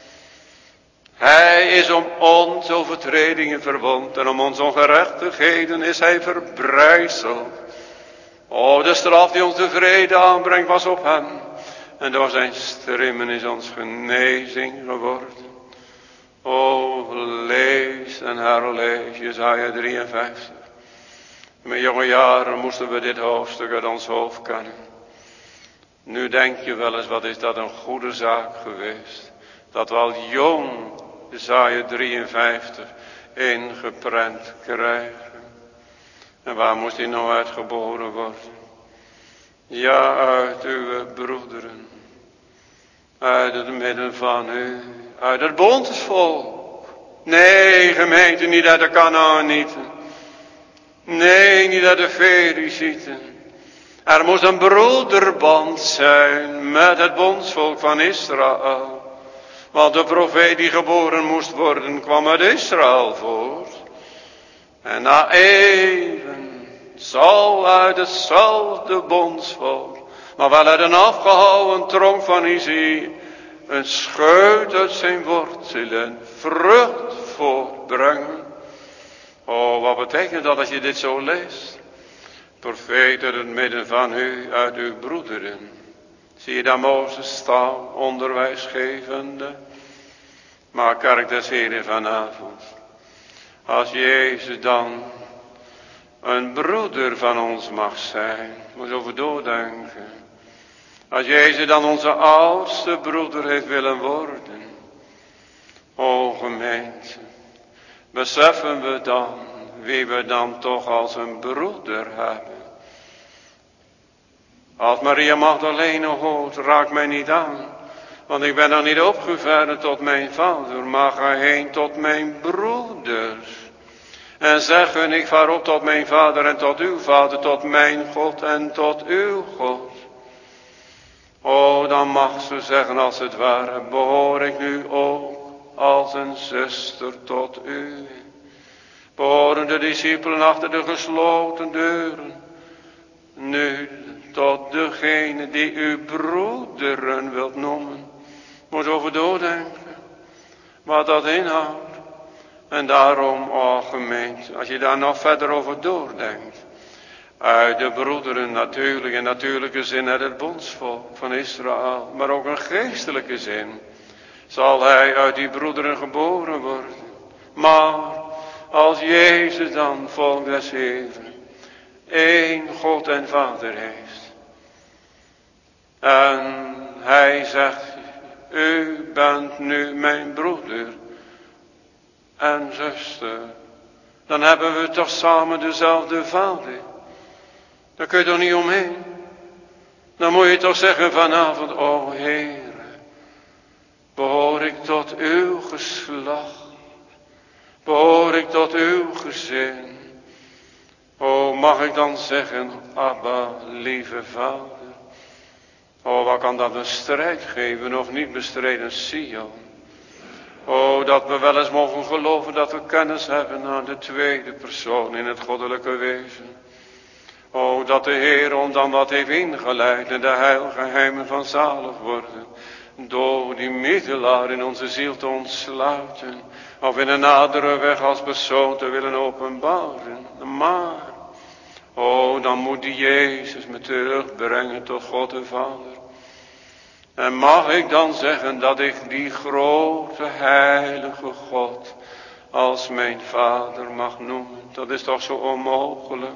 Hij is om ons overtredingen verwond en om onze ongerechtigheden is hij verbrijzeld. O, de straf die ons de vrede aanbrengt was op hem. En door zijn strimmen is ons genezing geworden. O, lees en herlees Jesaja drieënvijftig. In mijn jonge jaren moesten we dit hoofdstuk uit ons hoofd kennen. Nu denk je wel eens, wat is dat een goede zaak geweest. Dat we al jong Jesaja drieënvijftig ingeprent krijgen. En waar moest hij nou uitgeboren worden? Ja, uit uw broederen. Uit het midden van u. Uit het bondsvolk. Nee, gemeente, niet uit de Kanaanieten. Nee, niet uit de Ferizieten. Er moest een broederband zijn met het bondsvolk van Israël. Want de profeet die geboren moest worden kwam uit Israël voort. En na eeuwen zal uit hetzelfde bondsvolk, maar wel uit een afgehouwen tronk van Isaïe, een scheut uit zijn wortelen vrucht voortbrengen. Oh, wat betekent dat als je dit zo leest? Profeet uit het midden van u, uit uw broederen. Zie je daar Mozes staan, onderwijsgevende. Maar kerk des Heren vanavond. Als Jezus dan een broeder van ons mag zijn. Moet je over doordenken. Als Jezus dan onze oudste broeder heeft willen worden. O gemeente. Beseffen we dan wie we dan toch als een broeder hebben. Als Maria Magdalene hoort, raakt mij niet aan. Want ik ben dan niet opgevaren tot mijn vader, maar ga heen tot mijn broeders. En zeggen, ik vaar op tot mijn vader en tot uw vader, tot mijn God en tot uw God. O, dan mag ze zeggen als het ware, behoor ik nu ook als een zuster tot u. Behoren de discipelen achter de gesloten deuren, nu tot degene die u broederen wilt noemen. Moet over doordenken, wat dat inhoudt. En daarom, o gemeente, als je daar nog verder over doordenkt. Uit de broederen natuurlijk, in natuurlijke zin uit het bondsvolk van Israël. Maar ook een geestelijke zin. Zal hij uit die broederen geboren worden. Maar als Jezus dan, volk des Heren, één God en Vader heeft. En hij zegt, u bent nu mijn broeder en zuster. Dan hebben we toch samen dezelfde Vader. Daar kun je toch niet omheen. Dan moet je toch zeggen vanavond, o Heere, behoor ik tot uw geslacht. Behoor ik tot uw gezin. O, mag ik dan zeggen, Abba, lieve Vader. O, wat kan dat een strijd geven, of niet bestreden Sion. O, dat we wel eens mogen geloven dat we kennis hebben aan de tweede persoon in het goddelijke wezen. O, dat de Heer ons dan wat heeft ingeleid in de heilgeheimen van zalig worden. Door die middelaar in onze ziel te ontsluiten. Of in een nadere weg als persoon te willen openbaren. Maar, o, dan moet die Jezus me terugbrengen tot God de Vader. En mag ik dan zeggen dat ik die grote heilige God als mijn Vader mag noemen. Dat is toch zo onmogelijk.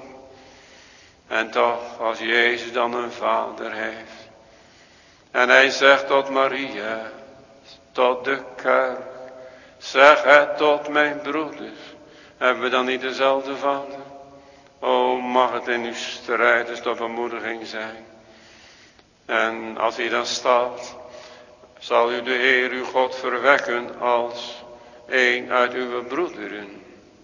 En toch, als Jezus dan een Vader heeft. En hij zegt tot Maria, tot de kerk, zeg het tot mijn broeders. Hebben we dan niet dezelfde Vader? O, mag het in uw strijders tot bemoediging zijn. En als hij dan staat, zal u de Heer uw God verwekken als een uit uw broederen.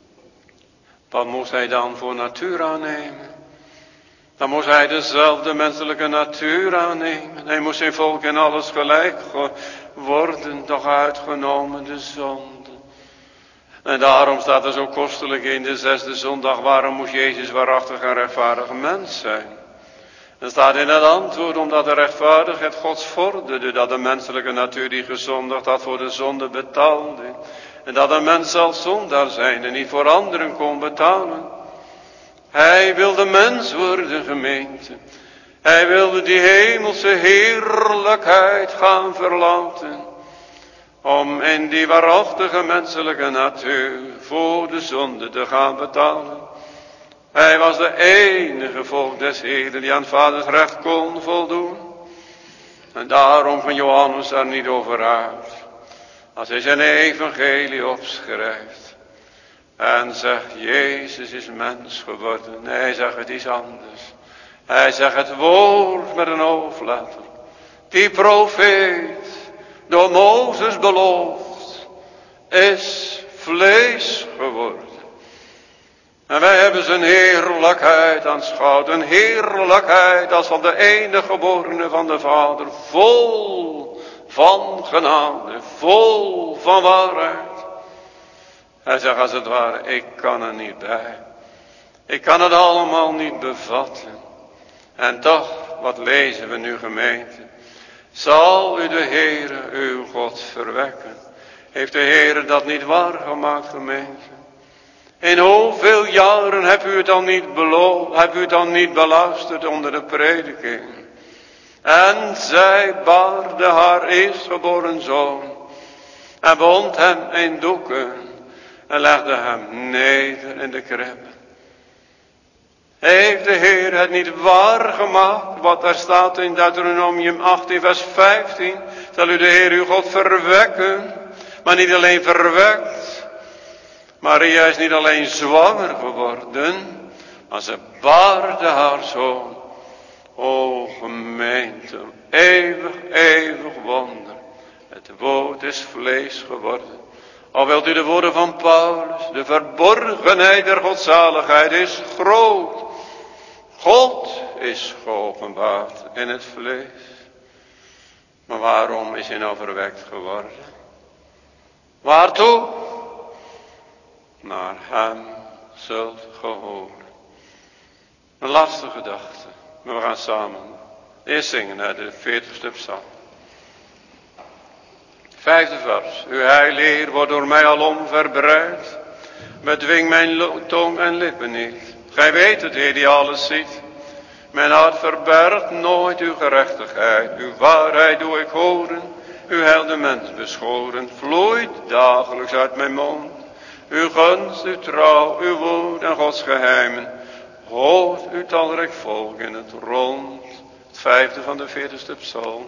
Wat moest hij dan voor natuur aannemen? Dan moest hij dezelfde menselijke natuur aannemen. Hij moest zijn volk in alles gelijk worden, toch uitgenomen de zonde. En daarom staat er zo kostelijk in de zesde zondag, waarom moest Jezus waarachtig een rechtvaardig mens zijn? Er staat in het antwoord, omdat de rechtvaardigheid Gods vorderde, dat de menselijke natuur die gezondigd had voor de zonde betaalde. En dat een mens zelf zondaar zijn en niet voor anderen kon betalen. Hij wilde mens worden, gemeente. Hij wilde die hemelse heerlijkheid gaan verlaten. Om in die waarachtige menselijke natuur voor de zonde te gaan betalen. Hij was de enige volk des Heeren die aan vaders recht kon voldoen. En daarom van Johannes daar niet over uit. Als hij zijn evangelie opschrijft. En zegt, Jezus is mens geworden. Nee, hij zegt het iets anders. Hij zegt het woord met een hoofdletter. Die profeet, door Mozes beloofd, is vlees geworden. En wij hebben zijn heerlijkheid aanschouwd. Een heerlijkheid als van de enige geborene van de Vader. Vol van genade. Vol van waarheid. Hij zegt als het ware, ik kan er niet bij. Ik kan het allemaal niet bevatten. En toch, wat lezen we nu, gemeente? Zal u de Heere uw God verwekken? Heeft de Heere dat niet waargemaakt, gemeente? In hoeveel jaren hebt u het dan niet beloofd, hebt u het dan niet beluisterd onder de prediking? En zij baarde haar eerstgeboren zoon en bond hem in doeken en legde hem neder in de krib. Heeft de Heer het niet waar gemaakt wat er staat in Deuteronomium achttien vers vijftien? Zal u de Heer uw God verwekken, maar niet alleen verwekt. Maria is niet alleen zwanger geworden, maar ze baarde haar zoon. O gemeente, eeuwig, eeuwig wonder. Het woord is vlees geworden. Al wilt u de woorden van Paulus, de verborgenheid der godzaligheid is groot. God is geopenbaard in het vlees. Maar waarom is hij nou verwekt geworden? Waartoe? Naar hem zult gehoren. Een laatste gedachte. Maar we gaan samen eerst zingen uit de veertigste psalm. Vijfde vers. Uw heileer wordt door mij alom verbreid. Bedwing mijn tong en lippen niet. Gij weet het, Heer, die alles ziet. Mijn hart verbergt nooit uw gerechtigheid. Uw waarheid doe ik horen. Uw heldement beschoren vloeit dagelijks uit mijn mond. Uw gunst, uw trouw, uw woord en Gods geheimen. Hoort uw talrijk volk in het rond. Het vijfde van de veertigste psalm.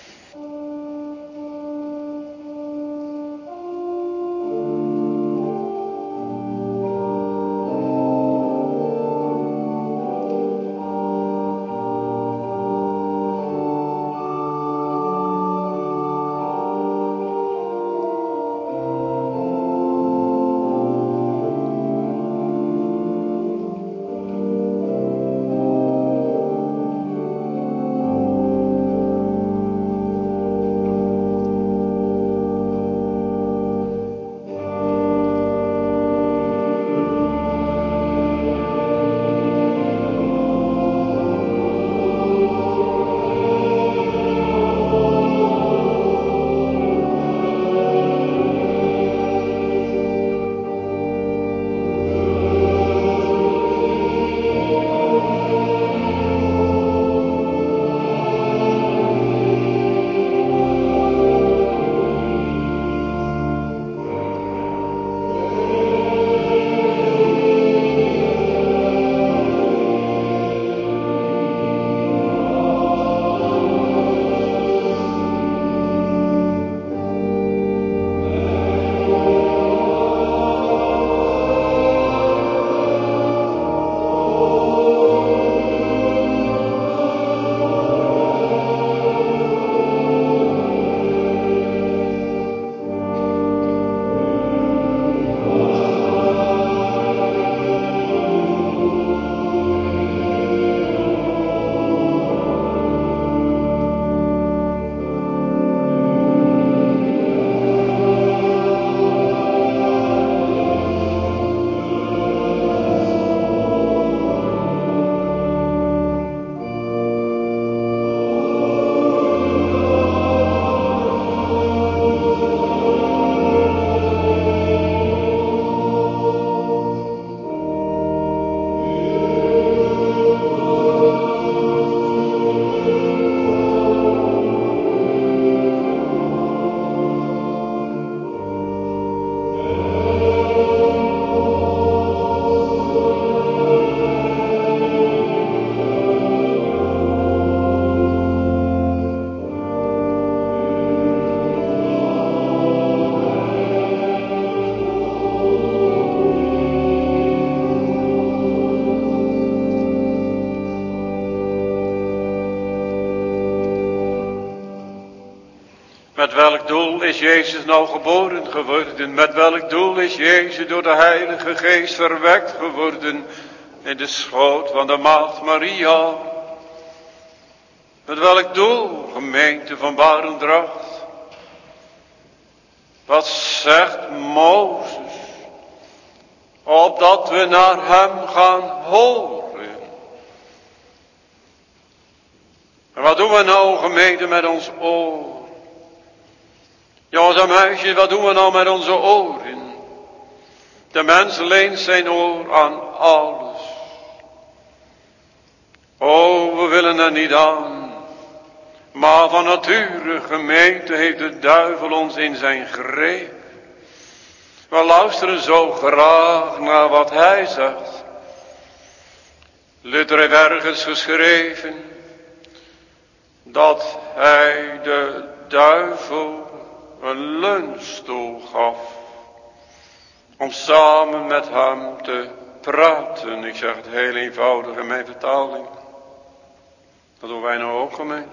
Met welk doel is Jezus nou geboren geworden? Met welk doel is Jezus door de Heilige Geest verwekt geworden in de schoot van de maagd Maria? Met welk doel, gemeente van Barendrecht? Wat zegt Mozes? Opdat we naar hem gaan horen. En wat doen we nou, gemeente, met ons oor? Jongens en meisjes, wat doen we nou met onze oren? De mens leent zijn oor aan alles. Oh, we willen er niet aan. Maar van nature, gemeente, heeft de duivel ons in zijn greep. We luisteren zo graag naar wat hij zegt. Luther heeft ergens geschreven dat hij de duivel een leunstoel gaf om samen met hem te praten. Ik zeg het heel eenvoudig in mijn vertaling. Dat doen wij nou ook, gemeente.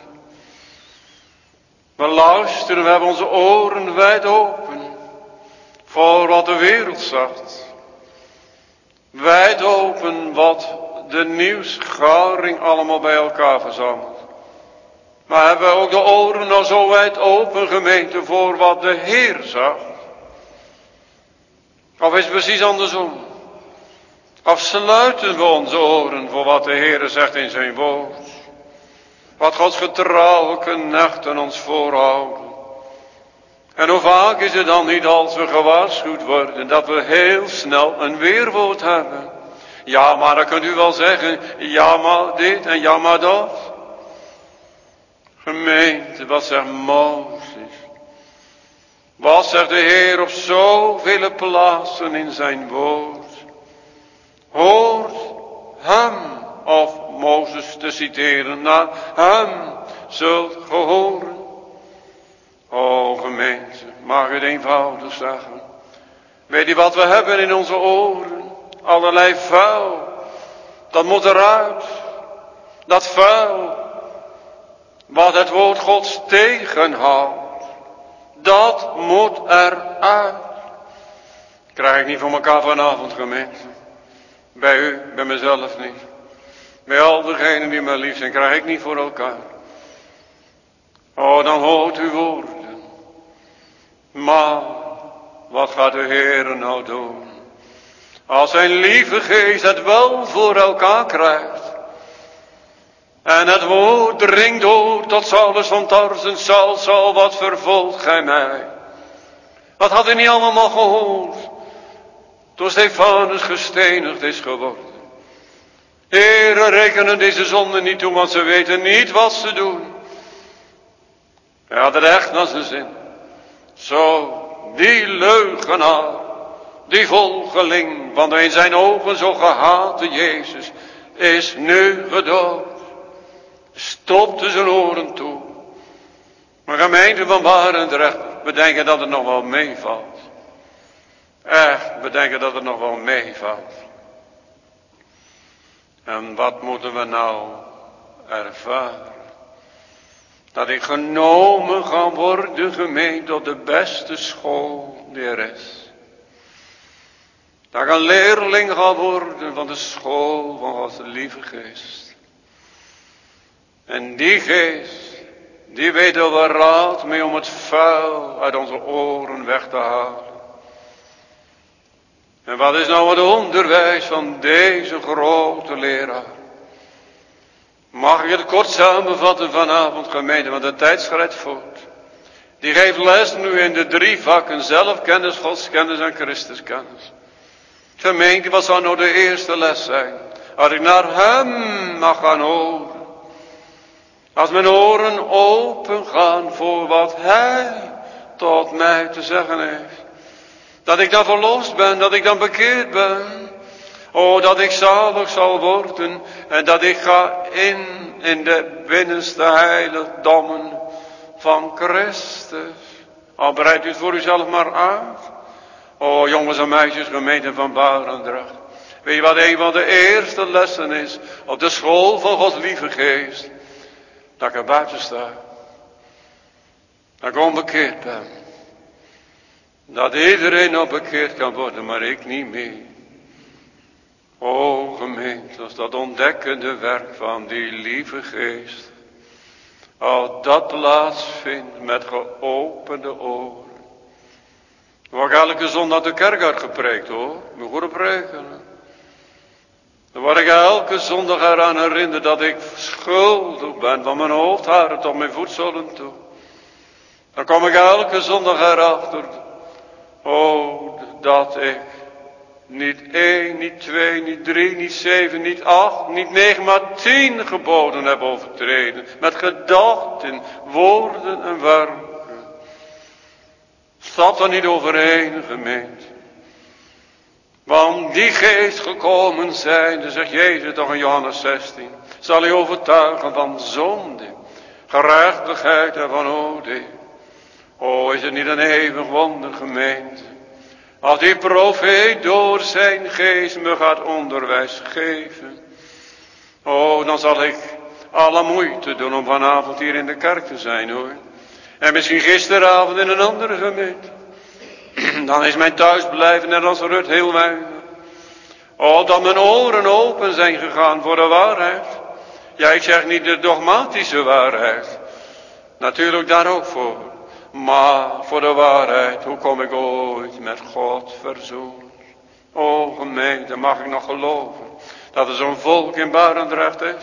We luisteren, we hebben onze oren wijd open voor wat de wereld zegt. Wijd open wat de nieuwsgaring allemaal bij elkaar verzamelt. Maar hebben we ook de oren nou zo wijd open, gemeente, voor wat de Heer zegt? Of is het precies andersom? Of sluiten we onze oren voor wat de Heer zegt in zijn woord? Wat Gods getrouwe knechten ons voorhouden. En hoe vaak is het dan niet als we gewaarschuwd worden, dat we heel snel een weerwoord hebben. Ja, maar dan kunt u wel zeggen, ja maar dit en ja maar dat. Gemeente, wat zegt Mozes? Wat zegt de Heer op zoveel plaatsen in zijn woord? Hoort hem, of Mozes te citeren, naar hem zult ge horen. O gemeente, mag ik het eenvoudig zeggen. Weet u wat we hebben in onze oren? Allerlei vuil. Dat moet eruit. Dat vuil. Wat het woord Gods tegenhoudt. Dat moet eruit. Krijg ik niet voor elkaar vanavond, gemeente. Bij u, bij mezelf niet. Bij al degenen die mij lief zijn, krijg ik niet voor elkaar. Oh, dan hoort uw woorden. Maar, wat gaat de Heer nou doen? Als zijn lieve geest het wel voor elkaar krijgt. En het woord dringt door tot Saulus van Tarsen. Saul, Saul, wat vervolgt gij mij? Wat had hij niet allemaal gehoord? Toen Stefanus gestenigd is geworden. Heere, rekenen deze zonde niet toe, want ze weten niet wat ze doen. Hij had het echt naar zijn zin. Zo, die leugenaar, die volgeling van de in zijn ogen zo gehate Jezus, is nu gedood. Stopte zijn oren toe. Maar gemeente van Barendrecht, we denken dat het nog wel meevalt. Echt, we denken dat het nog wel meevalt. En wat moeten we nou ervaren? Dat ik genomen ga worden, gemeente, tot de beste school die er is. Dat ik een leerling ga worden van de school van Gods lieve geest. En die geest, die weet er wel raad mee om het vuil uit onze oren weg te halen. En wat is nou het onderwijs van deze grote leraar? Mag ik het kort samenvatten vanavond, gemeente, want de tijd schrijdt voort. Die geeft les nu in de drie vakken: zelfkennis, godskennis en Christuskennis. Gemeente, wat zou nou de eerste les zijn? Als ik naar hem mag gaan horen. Als mijn oren open gaan voor wat hij tot mij te zeggen heeft. Dat ik dan verlost ben, dat ik dan bekeerd ben. Oh, dat ik zalig zal worden en dat ik ga in, in de binnenste heiligdommen van Christus. Al breidt u het voor uzelf maar uit. Oh, jongens en meisjes, gemeente van Barendrecht. Weet je wat een van de eerste lessen is op de school van Gods lieve geest? Dat ik er buiten sta. Dat ik onbekeerd ben. Dat iedereen nog bekeerd kan worden, maar ik niet meer. O gemeente, als dat ontdekkende werk van die lieve geest, als dat plaatsvindt met geopende oren. Dan word ik elke zondag de kerk uitgepreekt, hoor. Moet goed preken. Dan word ik elke zondag eraan herinnerd dat ik schuldig ben van mijn hoofdharen tot mijn voetzolen toe. Dan kom ik elke zondag erachter, oh, dat ik Niet één, niet twee, niet drie, niet zeven, niet acht, niet negen, maar tien geboden hebben overtreden. Met gedachten, woorden en werken. Staat er niet overheen, gemeente. Want die geest gekomen zijnde, zegt Jezus toch in Johannes zestien, zal u overtuigen van zonde, gerechtigheid en van oordeel. O, is het niet een eeuwig wonder, gemeente? Als die profeet door zijn geest me gaat onderwijs geven. O, dan zal ik alle moeite doen om vanavond hier in de kerk te zijn, hoor. En misschien gisteravond in een andere gemeente. Dan is mijn thuisblijven net als Rut heel weinig. O, dat mijn oren open zijn gegaan voor de waarheid. Ja, ik zeg niet de dogmatische waarheid. Natuurlijk daar ook voor. Maar voor de waarheid, hoe kom ik ooit met God verzoend? O gemeente, mag ik nog geloven dat er zo'n volk in Barendrecht is?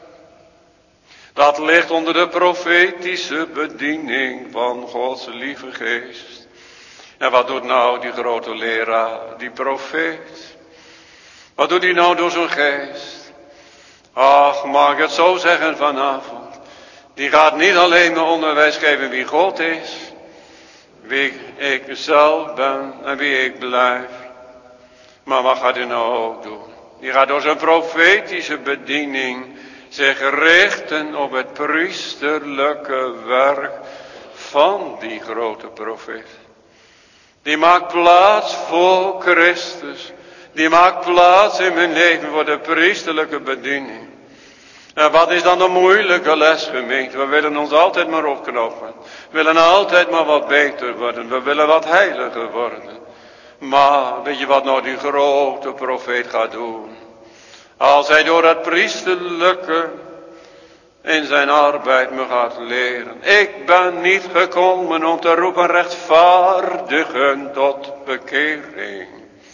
Dat ligt onder de profetische bediening van Gods lieve geest. En wat doet nou die grote leraar, die profeet? Wat doet hij nou door zijn geest? Ach, mag ik het zo zeggen vanavond? Die gaat niet alleen maar onderwijs geven wie God is, wie ik zelf ben en wie ik blijf. Maar wat gaat hij nou ook doen? Die gaat door zijn profetische bediening zich richten op het priesterlijke werk van die grote profeet. Die maakt plaats voor Christus. Die maakt plaats in mijn leven voor de priesterlijke bediening. En wat is dan de moeilijke les, gemeente? We willen ons altijd maar opknopen. We willen altijd maar wat beter worden. We willen wat heiliger worden. Maar weet je wat nou die grote profeet gaat doen? Als hij door het priesterlijke in zijn arbeid me gaat leren. Ik ben niet gekomen om te roepen rechtvaardigen tot bekering.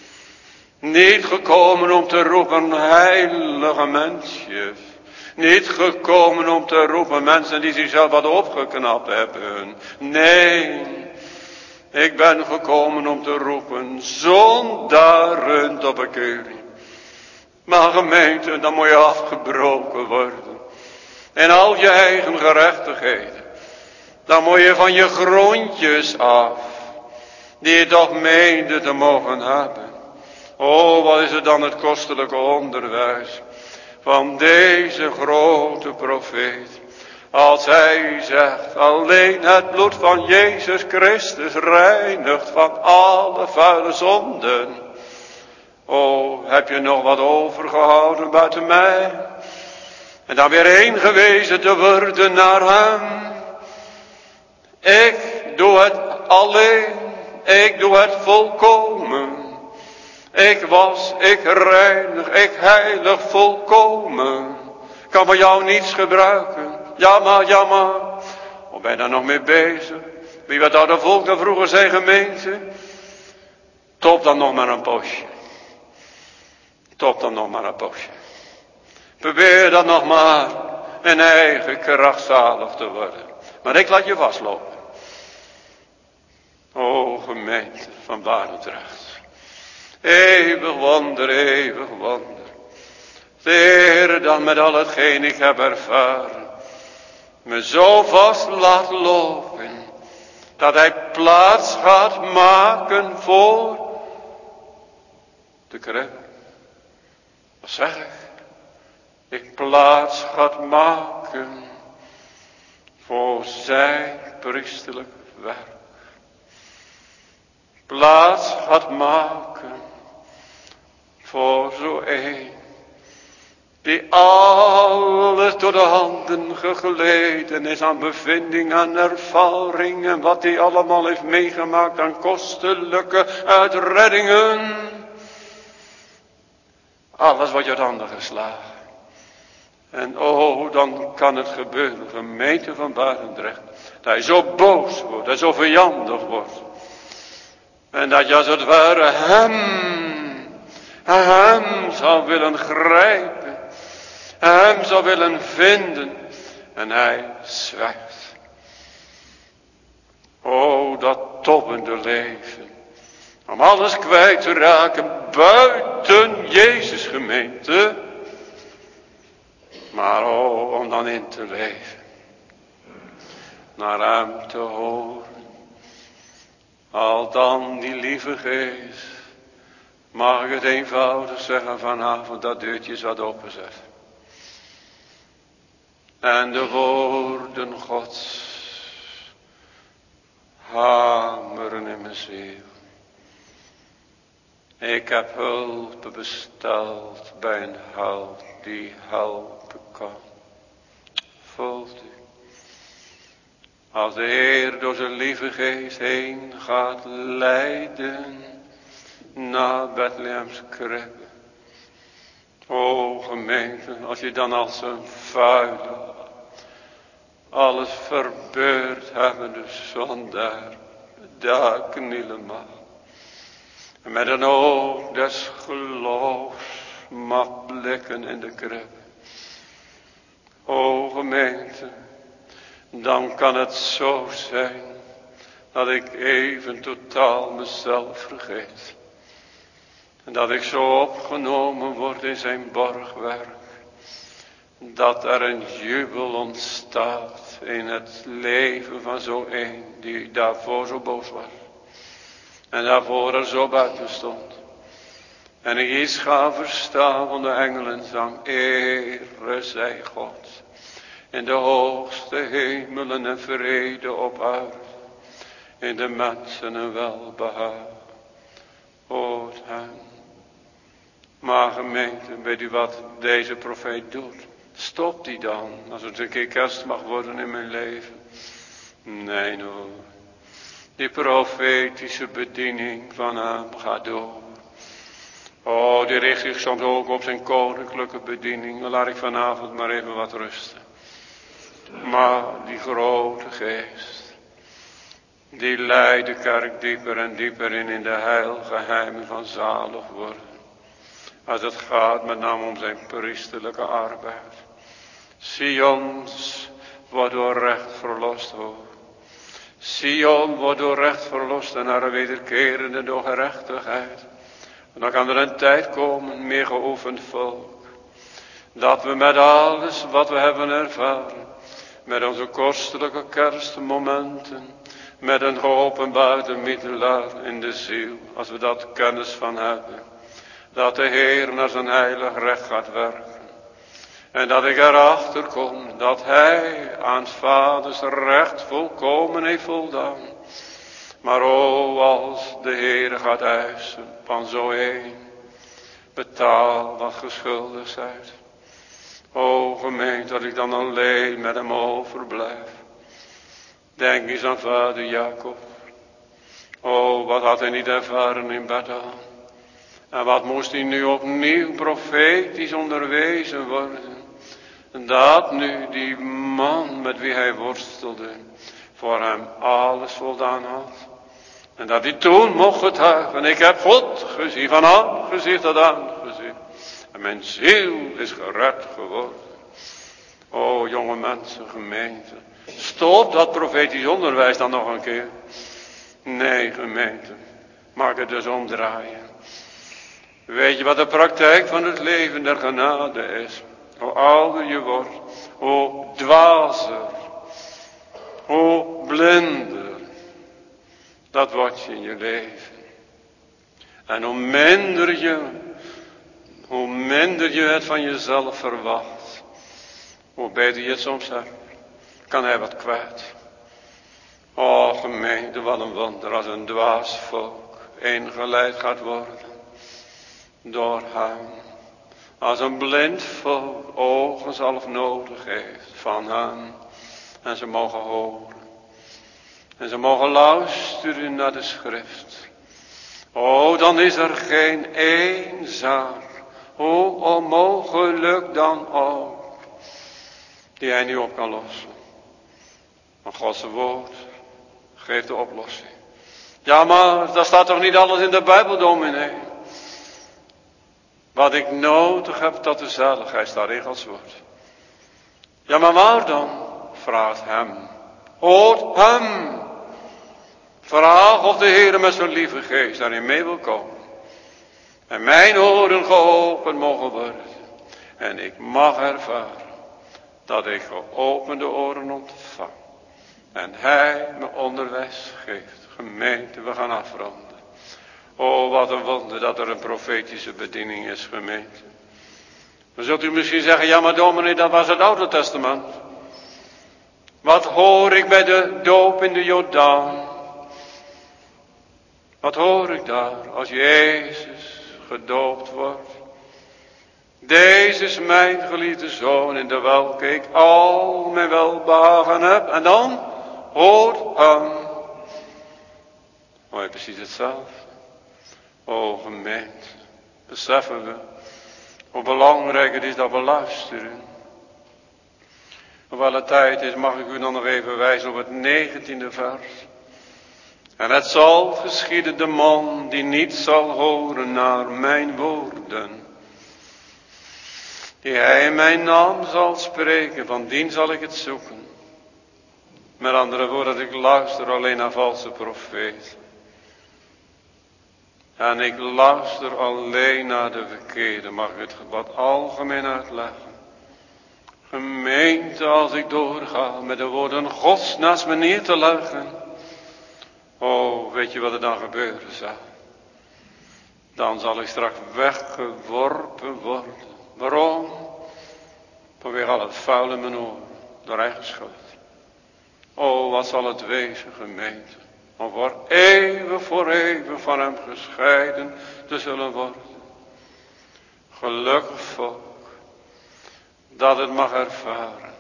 Niet gekomen om te roepen heilige mensjes. Niet gekomen om te roepen mensen die zichzelf wat opgeknapt hebben. Nee, ik ben gekomen om te roepen zondaren tot bekering. Maar gemeente, dan moet je afgebroken worden. En al je eigen gerechtigheden. Dan moet je van je grondjes af. Die je toch meende te mogen hebben. Oh, wat is het dan het kostelijke onderwijs van deze grote profeet. Als hij zegt, alleen het bloed van Jezus Christus reinigt van alle vuile zonden. Oh, heb je nog wat overgehouden buiten mij? En dan weer heen gewezen te worden naar hem. Ik doe het alleen. Ik doe het volkomen. Ik was, ik reinig, ik heilig volkomen. Kan voor jou niets gebruiken. Ja maar, ja maar. Of ben je daar nog mee bezig? Wie wat oude volk dan vroeger zei, gemeente? Top dan nog maar een poosje. Top dan nog maar een poosje. Probeer dan nog maar in eigen kracht zalig te worden. Maar ik laat je vastlopen. O gemeente van Barendrecht. Eeuwig wonder, eeuwig wonder. De Heer dan met al hetgeen ik heb ervaren. Me zo vast laat lopen. Dat hij plaats gaat maken voor de kruis. Wat zeg ik? Ik plaats gaat maken voor zijn priesterlijk werk. Plaats gaat maken voor zo een die alles door de handen gegleden is aan bevinding, aan ervaring en wat hij allemaal heeft meegemaakt aan kostelijke uitreddingen. Alles wordt uit handen geslagen. En oh, dan kan het gebeuren, gemeente van Barendrecht, dat hij zo boos wordt, dat hij zo vijandig wordt. En dat je als het ware hem, hem zou willen grijpen, hem zou willen vinden. En hij zwijgt. O, dat toppende leven. Om alles kwijt te raken buiten Jezus gemeente. Maar oh, om dan in te leven. Naar hem te horen. Al dan die lieve geest. Mag ik het eenvoudig zeggen vanavond, dat deurtje is wat openzet. En de woorden Gods hameren in mijn ziel. Ik heb hulp besteld bij een held die helpen kan. Voelt u? Als de Heer door zijn lieve geest heen gaat leiden naar Bethlehems kribbe. O gemeente, als je dan als een vuile alles verbeurd hebben, de zondaar daar knielen mag. En met een oog des geloofs mag blikken in de kribbe. O gemeente, dan kan het zo zijn dat ik even totaal mezelf vergeet. En dat ik zo opgenomen word in zijn borgwerk. Dat er een jubel ontstaat in het leven van zo een die daarvoor zo boos was. En daarvoor er zo buiten stond. En ik iets ga verstaan van de engelenzang. Ere zij God. In de hoogste hemelen en vrede op aarde. In de mensen een welbehagen. Hoort hem. Maar gemeente, weet u wat deze profeet doet? Stopt hij dan, als het een keer kerst mag worden in mijn leven? Nee hoor. Die profetische bediening van hem gaat door. Oh, die richt zich soms ook op zijn koninklijke bediening. Dan laat ik vanavond maar even wat rusten. Maar die grote geest, die leidt de kerk dieper en dieper in, in de heilgeheimen van zalig worden. Als het gaat met name om zijn priesterlijke arbeid. Sions wordt door recht verlost hoor. Sion wordt door recht verlost en naar een wederkerende door gerechtigheid. En dan kan er een tijd komen, meer geoefend volk. Dat we met alles wat we hebben ervaren. Met onze kostelijke kerstmomenten. Met een geopenbaarde middelaar in de ziel. Als we dat kennis van hebben. Dat de Heer naar zijn heilig recht gaat werken. En dat ik erachter kom dat hij aan vaders recht volkomen heeft voldaan. Maar o, als de Heer gaat eisen van zo een, betaal wat geschuldigd zijt. O gemeente, dat ik dan alleen met hem overblijf. Denk eens aan vader Jacob. O, wat had hij niet ervaren in Bethel. En wat moest hij nu opnieuw profetisch onderwezen worden. Dat nu die man met wie hij worstelde voor hem alles voldaan had. En dat hij toen mocht getuigen. Ik heb God gezien, van aangezicht tot aangezicht. En mijn ziel is gered geworden. O jonge mensen, gemeente. Stop dat profetisch onderwijs dan nog een keer. Nee gemeente. Maak het dus omdraaien. Weet je wat de praktijk van het leven der genade is? Hoe ouder je wordt, hoe dwazer, hoe blinder, dat wordt je in je leven. En hoe minder je, hoe minder je het van jezelf verwacht, hoe beter je het soms hebt, kan hij wat kwijt. O gemeente, wat een wonder als een dwaas volk ingeleid gaat worden door hem. Als een blind volk ogen zelf nodig heeft van hem. En ze mogen horen. En ze mogen luisteren naar de schrift. O, dan is er geen één zaak, hoe onmogelijk dan ook, die hij niet op kan lossen. Maar Gods woord geeft de oplossing. Ja, maar daar staat toch niet alles in de Bijbel, dominee? Wat ik nodig heb tot de zaligheid staat in Gods woord. Ja, maar waar dan? Vraagt hem. Hoort hem. Vraag of de Heer met zijn lieve geest daarin mee wil komen. En mijn oren geopend mogen worden. En ik mag ervaren dat ik geopende oren ontvang. En hij me onderwijs geeft. Gemeente, we gaan afronden. Oh, wat een wonder dat er een profetische bediening is, gemeente. Dan zult u misschien zeggen, ja maar dominee, dat was het Oude Testament. Wat hoor ik bij de doop in de Jordaan? Wat hoor ik daar als Jezus gedoopt wordt? Deze is mijn geliefde zoon in de welke ik al mijn welbehagen heb. En dan hoort hem. Mooi, precies hetzelfde. O gemeente, beseffen we hoe belangrijk het is dat we luisteren. Hoewel het tijd is, mag ik u dan nog even wijzen op het negentiende vers. En het zal geschieden de man die niet zal horen naar mijn woorden. Die hij in mijn naam zal spreken, van dien zal ik het zoeken. Met andere woorden, ik luister alleen naar valse profeten. En ik luister alleen naar de verkeerde. Mag ik het wat algemeen uitleggen? Gemeente, als ik doorga met de woorden Gods naast me neer te leggen. Oh, weet je wat er dan gebeuren zal? Dan zal ik straks weggeworpen worden. Waarom? Vanwege al het vuil in mijn oren. Door eigen schuld. Oh, wat zal het wezen, gemeente. Om voor eeuwig voor eeuwig van hem gescheiden te zullen worden. Gelukkig volk. Dat het mag ervaren.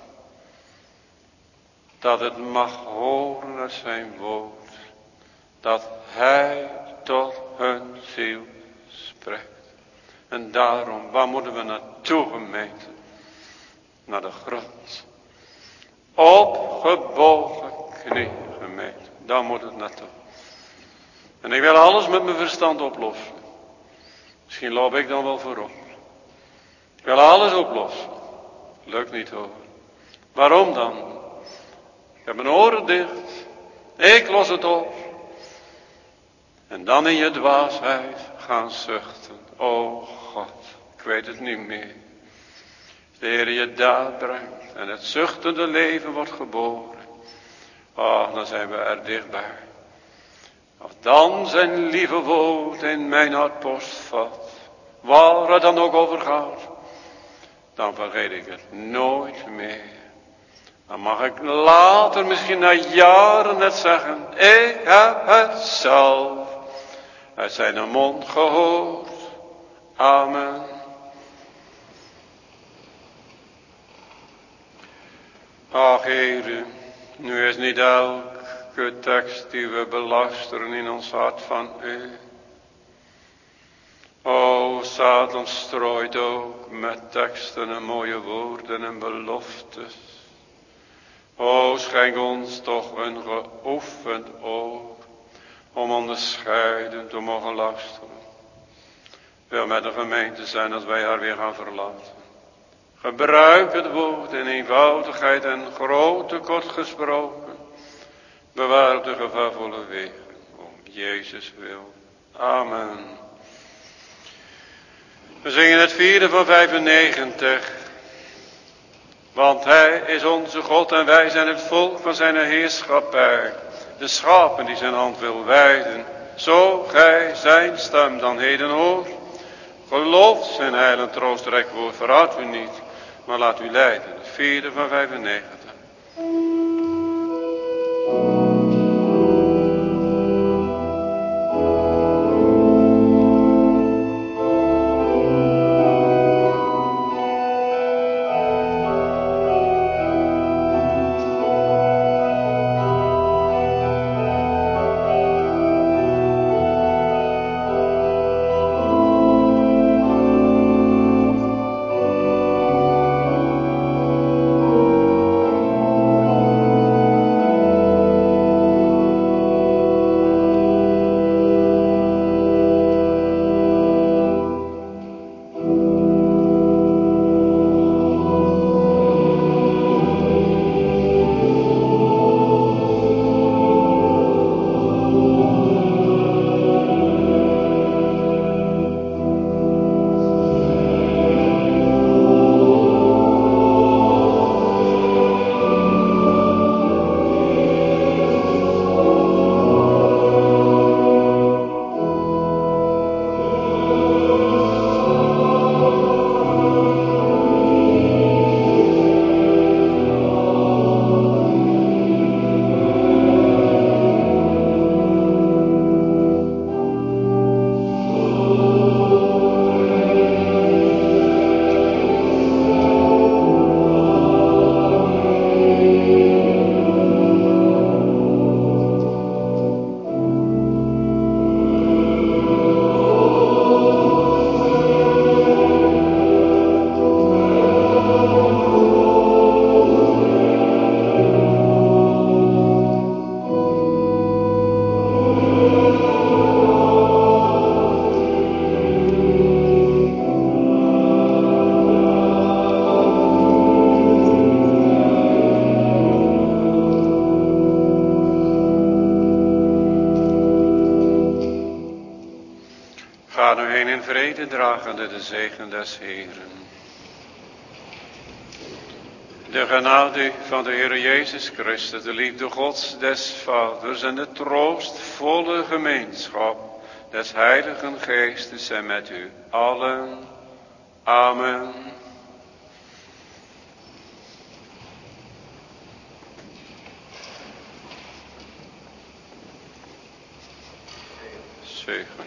Dat het mag horen uit zijn woord. Dat hij tot hun ziel spreekt. En daarom, waar moeten we naartoe, gemeente? Naar de grond. Opgebogen knie, gemeente. Daar moet het naartoe. En ik wil alles met mijn verstand oplossen. Misschien loop ik dan wel voorop. Ik wil alles oplossen. Lukt niet hoor. Waarom dan? Ik heb mijn oren dicht. Ik los het op. En dan in je dwaasheid gaan zuchten. O God, ik weet het niet meer. De Heer je daar brengt. En het zuchtende leven wordt geboren. Oh, dan zijn we er dichtbij. Of dan zijn lieve woord in mijn hart postvat. Waar het dan ook over gaat. Dan vergeet ik het nooit meer. Dan mag ik later, misschien na jaren net zeggen. Ik heb het zelf uit zijn mond gehoord. Amen. Ach, Heere, nu is niet elke tekst die we beluisteren in ons hart van u. O, Satan strooit ook met teksten en mooie woorden en beloftes. O, schenk ons toch een geoefend oor om onderscheiden te mogen luisteren. Wil met de gemeente zijn als wij haar weer gaan verlaten. Gebruik het woord in eenvoudigheid en grote kort gesproken. Bewaar op de gevaarvolle wegen. Om Jezus wil. Amen. We zingen het vierde van vijfennegentig. Want hij is onze God en wij zijn het volk van zijn heerschappij. De schapen die zijn hand wil wijden. Zo gij zijn stem dan heden hoort. Geloof zijn heil en troostrijk woord. Verraad u niet, maar laat u leiden. Het vierde van vijfennegentig. Amen. in vrede dragende de zegen des Heeren. De genade van de Heer Jezus Christus, de liefde Gods des Vaders en de troostvolle gemeenschap des Heiligen Geestes zijn met u allen. Amen. Zegen.